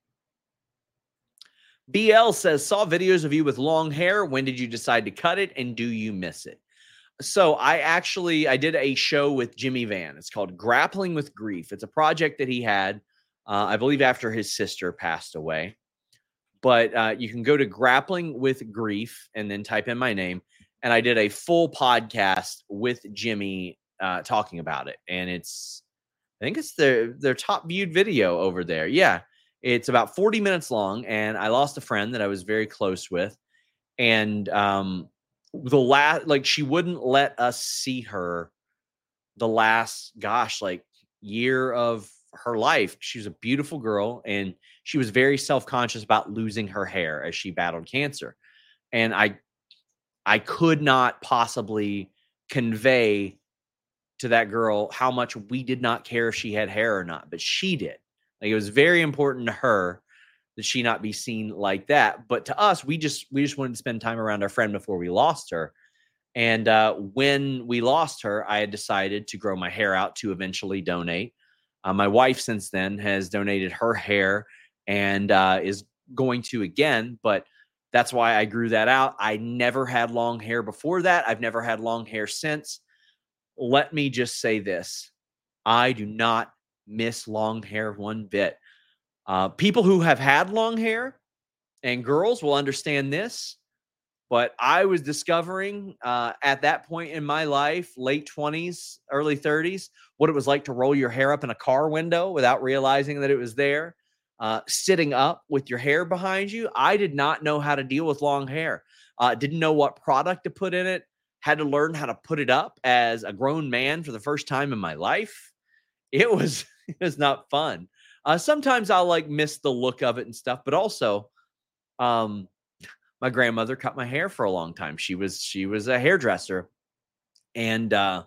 [SPEAKER 3] B L says, saw videos of you with long hair. When did you decide to cut it, and do you miss it? So I actually, I did a show with Jimmy Van. It's called Grappling with Grief. It's a project that he had, uh, I believe, after his sister passed away. But uh, you can go to Grappling with Grief and then type in my name. And I did a full podcast with Jimmy uh, talking about it. And it's, I think it's their, their top viewed video over there. Yeah. It's about forty minutes long. And I lost a friend that I was very close with. And um, the last, like, she wouldn't let us see her the last, gosh, like year of her life. She was a beautiful girl, and she was very self-conscious about losing her hair as she battled cancer. And I, I could not possibly convey to that girl how much we did not care if she had hair or not, but she did. Like, it was very important to her that she not be seen like that. But to us, we just, we just wanted to spend time around our friend before we lost her. And uh, when we lost her, I had decided to grow my hair out to eventually donate. Uh, my wife since then has donated her hair and uh, is going to again, but that's why I grew that out. I never had long hair before that. I've never had long hair since. Let me just say this. I do not miss long hair one bit. Uh, people who have had long hair and girls will understand this, but I was discovering uh, at that point in my life, late twenties, early thirties, what it was like to roll your hair up in a car window without realizing that it was there. Uh, sitting up with your hair behind you. I did not know how to deal with long hair. Uh, didn't know what product to put in it. Had to learn how to put it up as a grown man for the first time in my life. It was, it was not fun. Uh, sometimes I'll like miss the look of it and stuff, but also, um, my grandmother cut my hair for a long time. She was, she was a hairdresser. And, uh,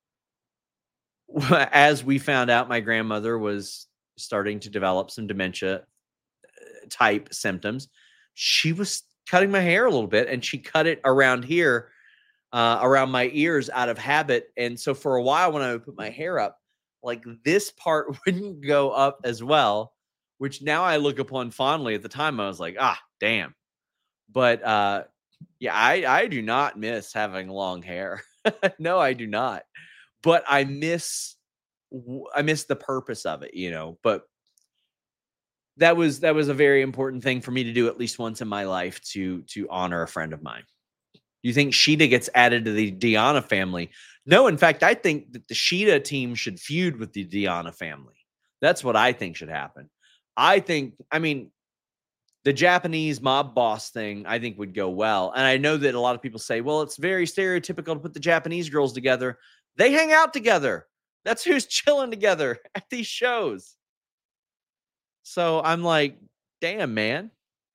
[SPEAKER 3] as we found out, my grandmother was starting to develop some dementia type symptoms. She was cutting my hair a little bit, and she cut it around here, uh, around my ears out of habit. And so for a while, when I would put my hair up, like this part wouldn't go up as well, which now I look upon fondly. At the time, I was like, ah, damn. But uh, yeah, I, I do not miss having long hair. No, I do not. But I miss I miss the purpose of it, you know, but that was, that was a very important thing for me to do at least once in my life to, to honor a friend of mine. You think Sheeta gets added to the Deanna family? No, in fact, I think that the Sheeta team should feud with the Deanna family. That's what I think should happen. I think, I mean, the Japanese mob boss thing, I think would go well. And I know that a lot of people say, well, it's very stereotypical to put the Japanese girls together. They hang out together. That's who's chilling together at these shows. So I'm like, damn, man.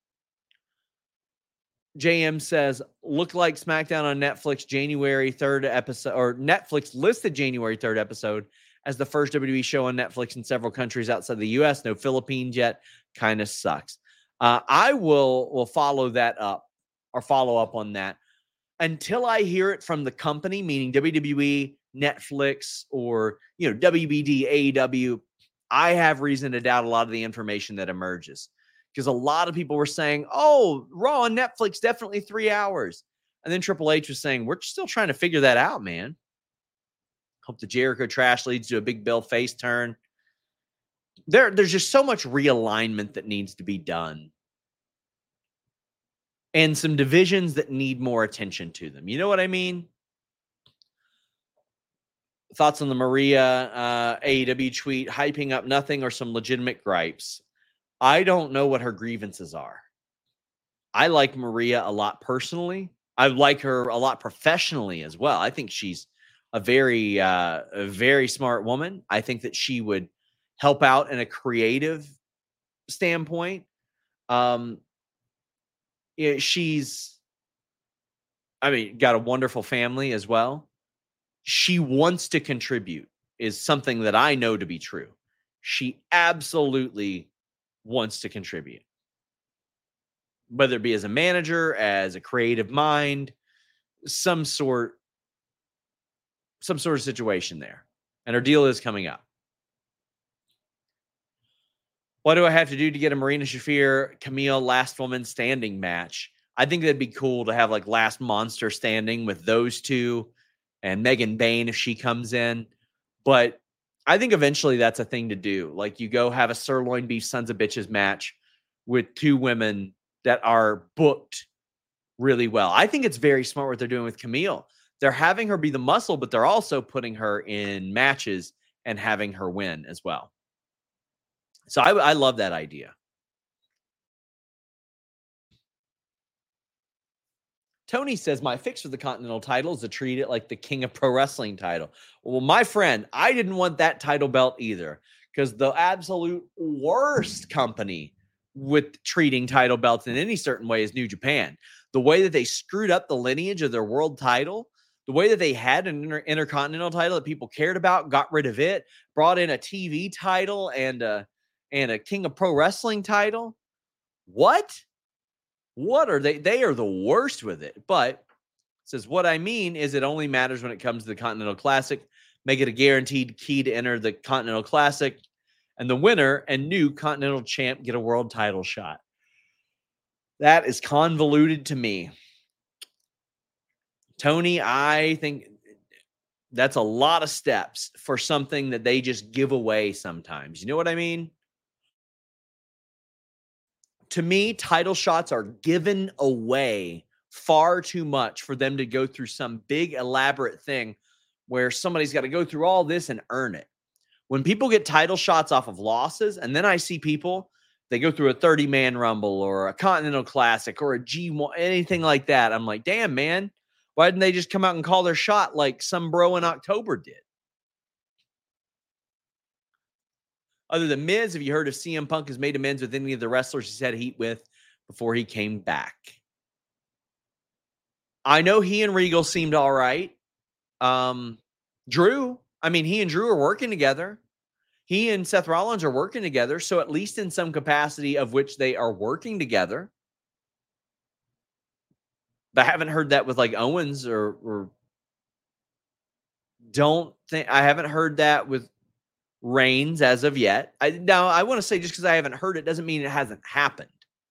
[SPEAKER 3] J M says, look like SmackDown on Netflix January third episode, or Netflix listed January third episode as the first W W E show on Netflix in several countries outside the U S. No Philippines yet. Kind of sucks. Uh, I will, will follow that up or follow up on that until I hear it from the company, meaning W W E, Netflix, or, you know, W B D, A E W. I have reason to doubt a lot of the information that emerges, because a lot of people were saying, oh, Raw on Netflix, definitely three hours. And then Triple H was saying, we're still trying to figure that out, man. Hope the Jericho trash leads to a Big Bill face turn. There, there's just so much realignment that needs to be done. And some divisions that need more attention to them. You know what I mean? Thoughts on the Maria uh, A E W tweet, hyping up nothing or some legitimate gripes? I don't know what her grievances are. I like Maria a lot personally. I like her a lot professionally as well. I think she's a very, uh, a very smart woman. I think that she would help out in a creative standpoint. Um, yeah, she's, I mean, got a wonderful family as well. She wants to contribute is something that I know to be true. She absolutely wants to contribute, whether it be as a manager, as a creative mind, some sort, some sort of situation there. And her deal is coming up. What do I have to do to get a Marina Shafir Camille last woman standing match? I think that'd be cool to have like last monster standing with those two and Megan Bain if she comes in. But I think eventually that's a thing to do. Like you go have a sirloin beef sons of bitches match with two women that are booked really well. I think it's very smart what they're doing with Camille. They're having her be the muscle, but they're also putting her in matches and having her win as well. So I, I love that idea. Tony says, my fix for the Continental title is to treat it like the King of Pro Wrestling title. Well, my friend, I didn't want that title belt either, because the absolute worst company with treating title belts in any certain way is New Japan. The way that they screwed up the lineage of their world title, the way that they had an inter- intercontinental title that people cared about, got rid of it, brought in a T V title and a, and a King of Pro Wrestling title. What? What are they? They are the worst with it. But it says, what I mean is it only matters when it comes to the Continental Classic. Make it a guaranteed key to enter the Continental Classic. And the winner and new Continental champ get a world title shot. That is convoluted to me. Tony, I think that's a lot of steps for something that they just give away sometimes. You know what I mean? To me, title shots are given away far too much for them to go through some big elaborate thing where somebody's got to go through all this and earn it. When people get title shots off of losses, and then I see people, they go through a thirty-man rumble or a Continental Classic or a G one, anything like that. I'm like, damn, man, why didn't they just come out and call their shot like some bro in October did? Other than Miz, have you heard if C M Punk has made amends with any of the wrestlers he's had heat with before he came back? I know he and Regal seemed all right. Um, Drew, I mean, he and Drew are working together. He and Seth Rollins are working together. So at least in some capacity of which they are working together. But I haven't heard that with like Owens or, or don't think I haven't heard that with Reigns as of yet. I now I want to say just because I haven't heard it doesn't mean it hasn't happened.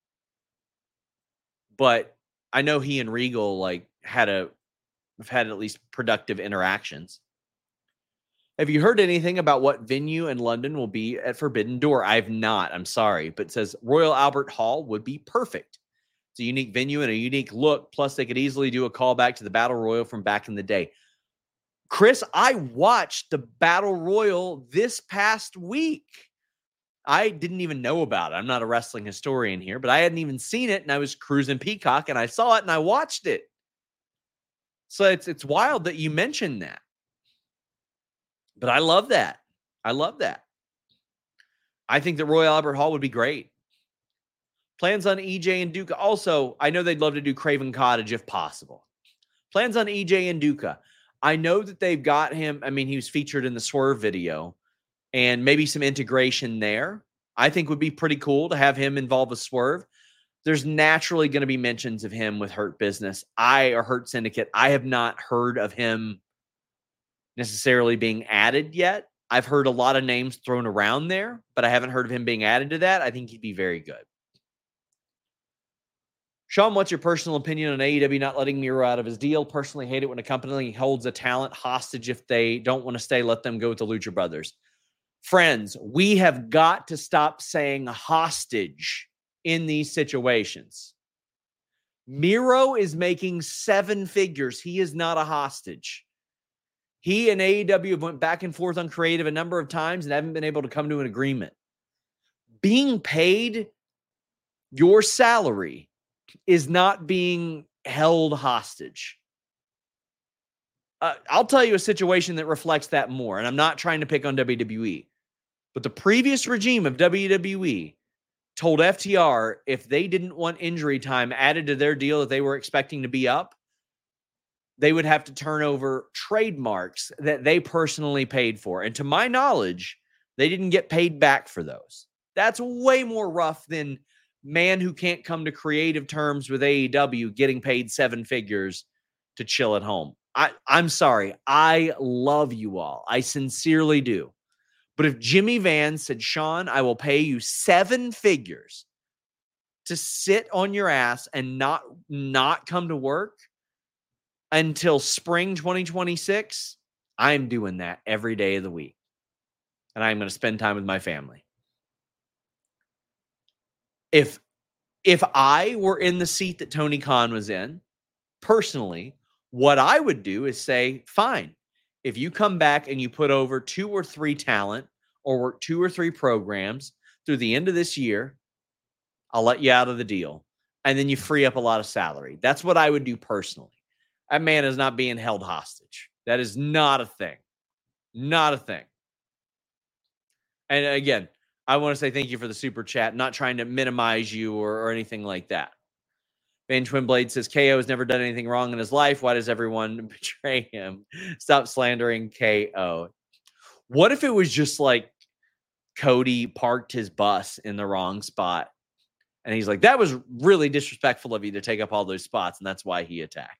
[SPEAKER 3] But I know he and Regal like had a have had at least productive interactions. Have you heard anything about what venue in London will be at Forbidden Door? I've not. I'm sorry, but it says Royal Albert Hall would be perfect. It's a unique venue and a unique look. Plus, they could easily do a callback to the Battle Royal from back in the day. Chris, I watched the Battle Royal this past week. I didn't even know about it. I'm not a wrestling historian here, but I hadn't even seen it, and I was cruising Peacock, and I saw it, and I watched it. So it's it's wild that you mentioned that. But I love that. I love that. I think that Royal Albert Hall would be great. Plans on E J and Duca. Also, I know they'd love to do Craven Cottage if possible. Plans on E J and Duca. I know that they've got him. I mean, he was featured in the Swerve video and maybe some integration there. I think would be pretty cool to have him involved with Swerve. There's naturally going to be mentions of him with Hurt Business. I or Hurt Syndicate. I have not heard of him necessarily being added yet. I've heard a lot of names thrown around there, but I haven't heard of him being added to that. I think he'd be very good. Sean, what's your personal opinion on A E W not letting Miro out of his deal? Personally hate it when a company holds a talent hostage. If they don't want to stay, let them go with the Lucha Brothers. Friends, we have got to stop saying hostage in these situations. Miro is making seven figures. He is not a hostage. He and A E W have went back and forth on creative a number of times and haven't been able to come to an agreement. Being paid your salary is not being held hostage. Uh, I'll tell you a situation that reflects that more, and I'm not trying to pick on W W E. But the previous regime of W W E told F T R if they didn't want injury time added to their deal that they were expecting to be up, they would have to turn over trademarks that they personally paid for. And to my knowledge, they didn't get paid back for those. That's way more rough than man who can't come to creative terms with A E W getting paid seven figures to chill at home. I, I'm sorry. I love you all. I sincerely do. But if Jimmy Van said, Sean, I will pay you seven figures to sit on your ass and not, not come to work until spring twenty twenty-six, I'm doing that every day of the week. And I'm going to spend time with my family. If, if I were in the seat that Tony Khan was in, personally, what I would do is say, fine, if you come back and you put over two or three talent or work two or three programs through the end of this year, I'll let you out of the deal. And then you free up a lot of salary. That's what I would do personally. That man is not being held hostage. That is not a thing. Not a thing. And again, I want to say thank you for the super chat. Not trying to minimize you or, or anything like that. Van Twinblade says, K O has never done anything wrong in his life. Why does everyone betray him? Stop slandering K O. What if it was just like Cody parked his bus in the wrong spot? And he's like, that was really disrespectful of you to take up all those spots. And that's why he attacked.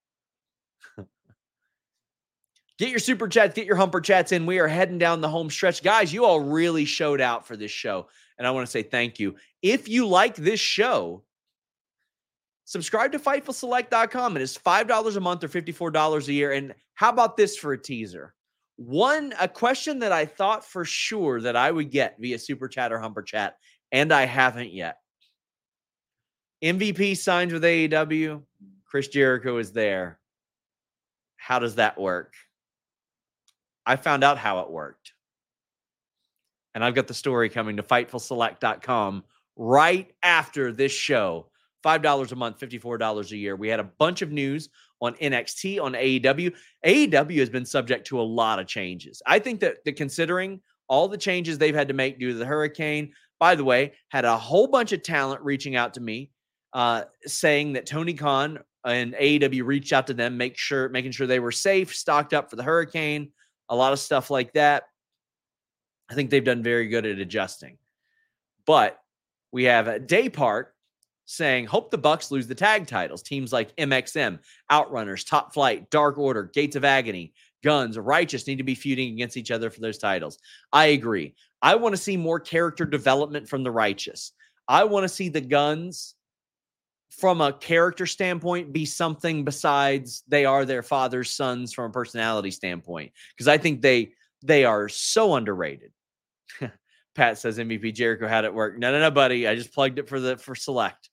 [SPEAKER 3] Get your super chats, get your humper chats in. We are heading down the home stretch. Guys, you all really showed out for this show. And I want to say thank you. If you like this show, subscribe to Fightful Select dot com. It is five dollars a month or fifty-four dollars a year. And how about this for a teaser? One, a question that I thought for sure that I would get via Super Chat or Humper Chat, and I haven't yet. M V P signs with A E W. Chris Jericho is there. How does that work? I found out how it worked. And I've got the story coming to Fightful Select dot com right after this show. five dollars a month, fifty-four dollars a year. We had a bunch of news on N X T, on A E W. A E W has been subject to a lot of changes. I think that, that considering all the changes they've had to make due to the hurricane, by the way, had a whole bunch of talent reaching out to me, uh, saying that Tony Khan and A E W reached out to them, make sure, making sure they were safe, stocked up for the hurricane, a lot of stuff like that. I think they've done very good at adjusting. But we have a Day Park saying, hope the Bucks lose the tag titles. Teams like M X M, Outrunners, Top Flight, Dark Order, Gates of Agony, Guns, Righteous need to be feuding against each other for those titles. I agree. I want to see more character development from the Righteous. I want to see the Guns, from a character standpoint, be something besides they are their father's sons from a personality standpoint. Because I think they they are so underrated. Pat says M V P Jericho had it work. No, no, no, buddy. I just plugged it for the for Select.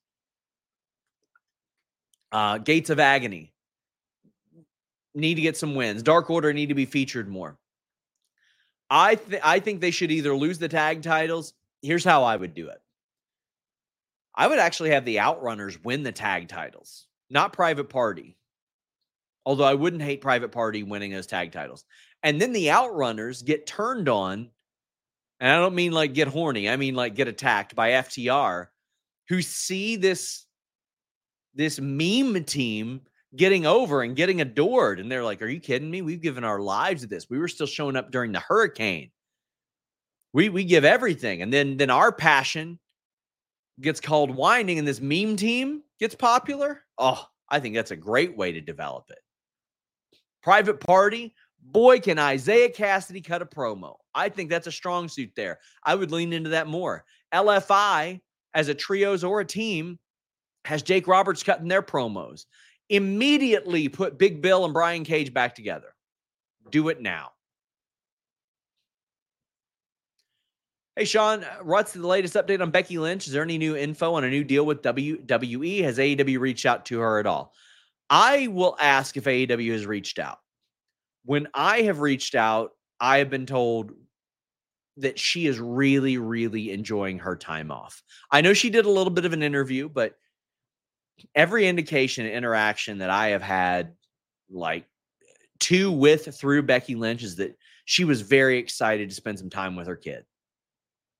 [SPEAKER 3] Uh, Gates of Agony need to get some wins. Dark Order need to be featured more. I th- I think they should either lose the tag titles. Here's how I would do it. I would actually have the Outrunners win the tag titles, not Private Party. Although I wouldn't hate Private Party winning those tag titles. And then the Outrunners get turned on. And I don't mean like get horny. I mean like get attacked by F T R, who see this, this meme team getting over and getting adored. And they're like, are you kidding me? We've given our lives to this. We were still showing up during the hurricane. We we give everything. And then, then our passion gets called whining and this meme team gets popular. Oh, I think that's a great way to develop it. Private Party. Boy, can Isaiah Cassidy cut a promo. I think that's a strong suit there. I would lean into that more. L F I, as a trios or a team, has Jake Roberts cutting their promos. Immediately put Big Bill and Brian Cage back together. Do it now. Hey, Sean, what's the latest update on Becky Lynch? Is there any new info on a new deal with W W E? Has A E W reached out to her at all? I will ask if A E W has reached out. When I have reached out, I have been told that she is really, really enjoying her time off. I know she did a little bit of an interview, but every indication and interaction that I have had, like to, with, through Becky Lynch, is that she was very excited to spend some time with her kid.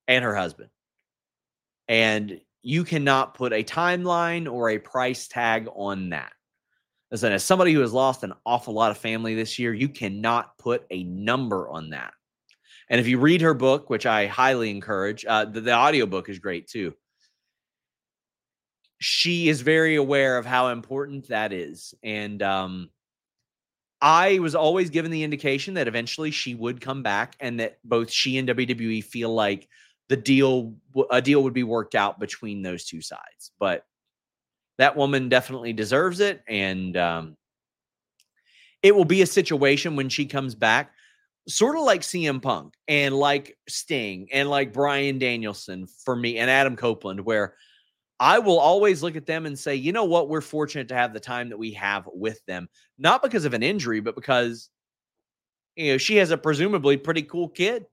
[SPEAKER 3] and her husband. And you cannot put a timeline or a price tag on that. Listen, as somebody who has lost an awful lot of family this year, you cannot put a number on that. And if you read her book, which I highly encourage, uh, the, the audiobook is great too. She is very aware of how important that is. And um, I was always given the indication that eventually she would come back and that both she and W W E feel like the deal, a deal would be worked out between those two sides. But that woman definitely deserves it. And um, it will be a situation when she comes back, sort of like C M Punk and like Sting and like Bryan Danielson for me and Adam Copeland, where I will always look at them and say, you know what? We're fortunate to have the time that we have with them, not because of an injury, but because, you know, she has a presumably pretty cool kid.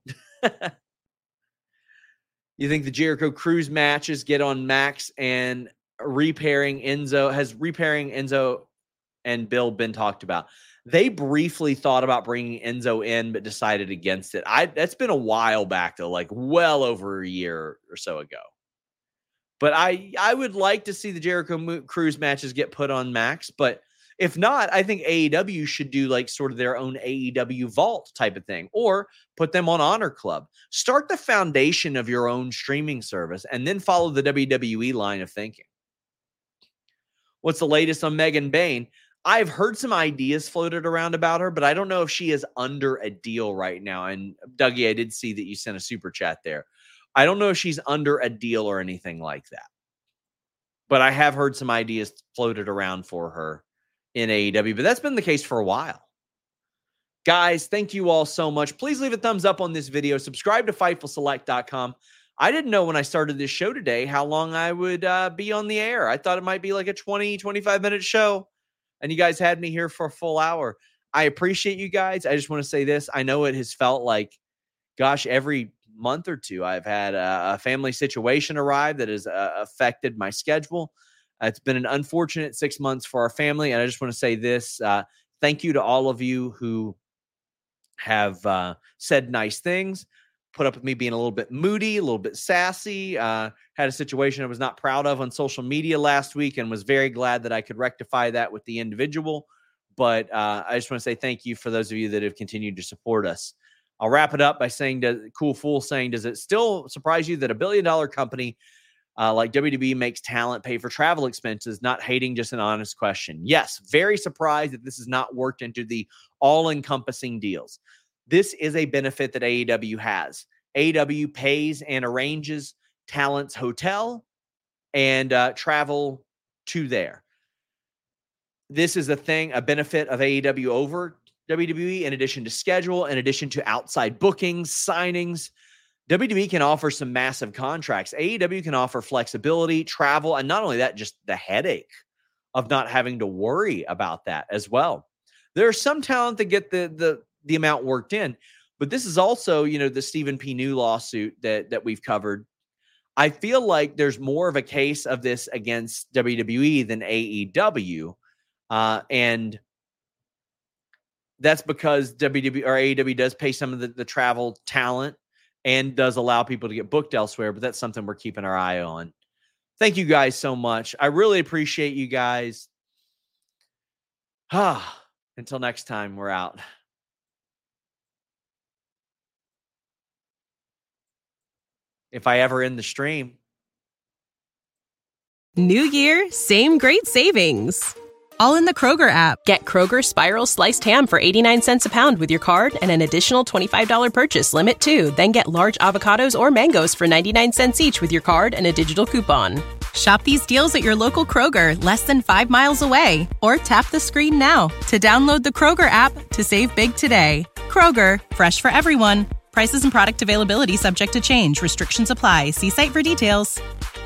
[SPEAKER 3] You think the Jericho Cruise matches get on Max and repairing Enzo? Has repairing Enzo and Bill been talked about? They briefly thought about bringing Enzo in, but decided against it. I that's been a while back though, like well over a year or so ago. But I I would like to see the Jericho Cruise matches get put on Max. But if not, I think A E W should do like sort of their own A E W Vault type of thing, or put them on Honor Club. Start the foundation of your own streaming service and then follow the W W E line of thinking. What's the latest on Megan Bayne? I've heard some ideas floated around about her, but I don't know if she is under a deal right now. And Dougie, I did see that you sent a super chat there. I don't know if she's under a deal or anything like that. But I have heard some ideas floated around for her in A E W, but that's been the case for a while. Guys, thank you all so much. Please leave a thumbs up on this video. Subscribe to Fightful Select dot com. I didn't know when I started this show today how long I would uh, be on the air. I thought it might be like a twenty, twenty-five minute show. And you guys had me here for a full hour. I appreciate you guys. I just want to say this. I know it has felt like, gosh, every month or two, I've had a, a family situation arrive that has uh, affected my schedule. Uh, it's been an unfortunate six months for our family. And I just want to say this. Uh, thank you to all of you who have uh, said nice things, put up with me being a little bit moody, a little bit sassy. Uh, had a situation I was not proud of on social media last week and was very glad that I could rectify that with the individual. But uh, I just want to say thank you for those of you that have continued to support us. I'll wrap it up by saying to Cool Fool saying, does it still surprise you that a billion dollar company uh, like W W E makes talent pay for travel expenses? Not hating, just an honest question. Yes, very surprised that this is not worked into the all-encompassing deals. This is a benefit that A E W has. A E W pays and arranges talent's hotel and uh, travel to there. This is a thing, a benefit of A E W over W W E, in addition to schedule, in addition to outside bookings, signings. W W E can offer some massive contracts. A E W can offer flexibility, travel, and not only that, just the headache of not having to worry about that as well. There's some talent that get the the the amount worked in, but this is also, you know, the Stephen P. New lawsuit that that we've covered. I feel like there's more of a case of this against W W E than A E W, uh, and that's because W W E or A E W does pay some of the, the travel talent and does allow people to get booked elsewhere, but that's something we're keeping our eye on. Thank you guys so much. I really appreciate you guys. Ah, until next time, we're out. If I ever end the stream.
[SPEAKER 2] New year, same great savings.
[SPEAKER 1] All in the Kroger app.
[SPEAKER 2] Get Kroger Spiral Sliced Ham for eighty-nine cents a pound with your card and an additional twenty-five dollars purchase limit too. Then get large avocados or mangoes for ninety-nine cents each with your card and a digital coupon.
[SPEAKER 1] Shop these deals at your local Kroger, less than five miles away. Or tap the screen now to download the Kroger app to save big today. Kroger, fresh for everyone. Prices and product availability subject to change. Restrictions apply. See site for details.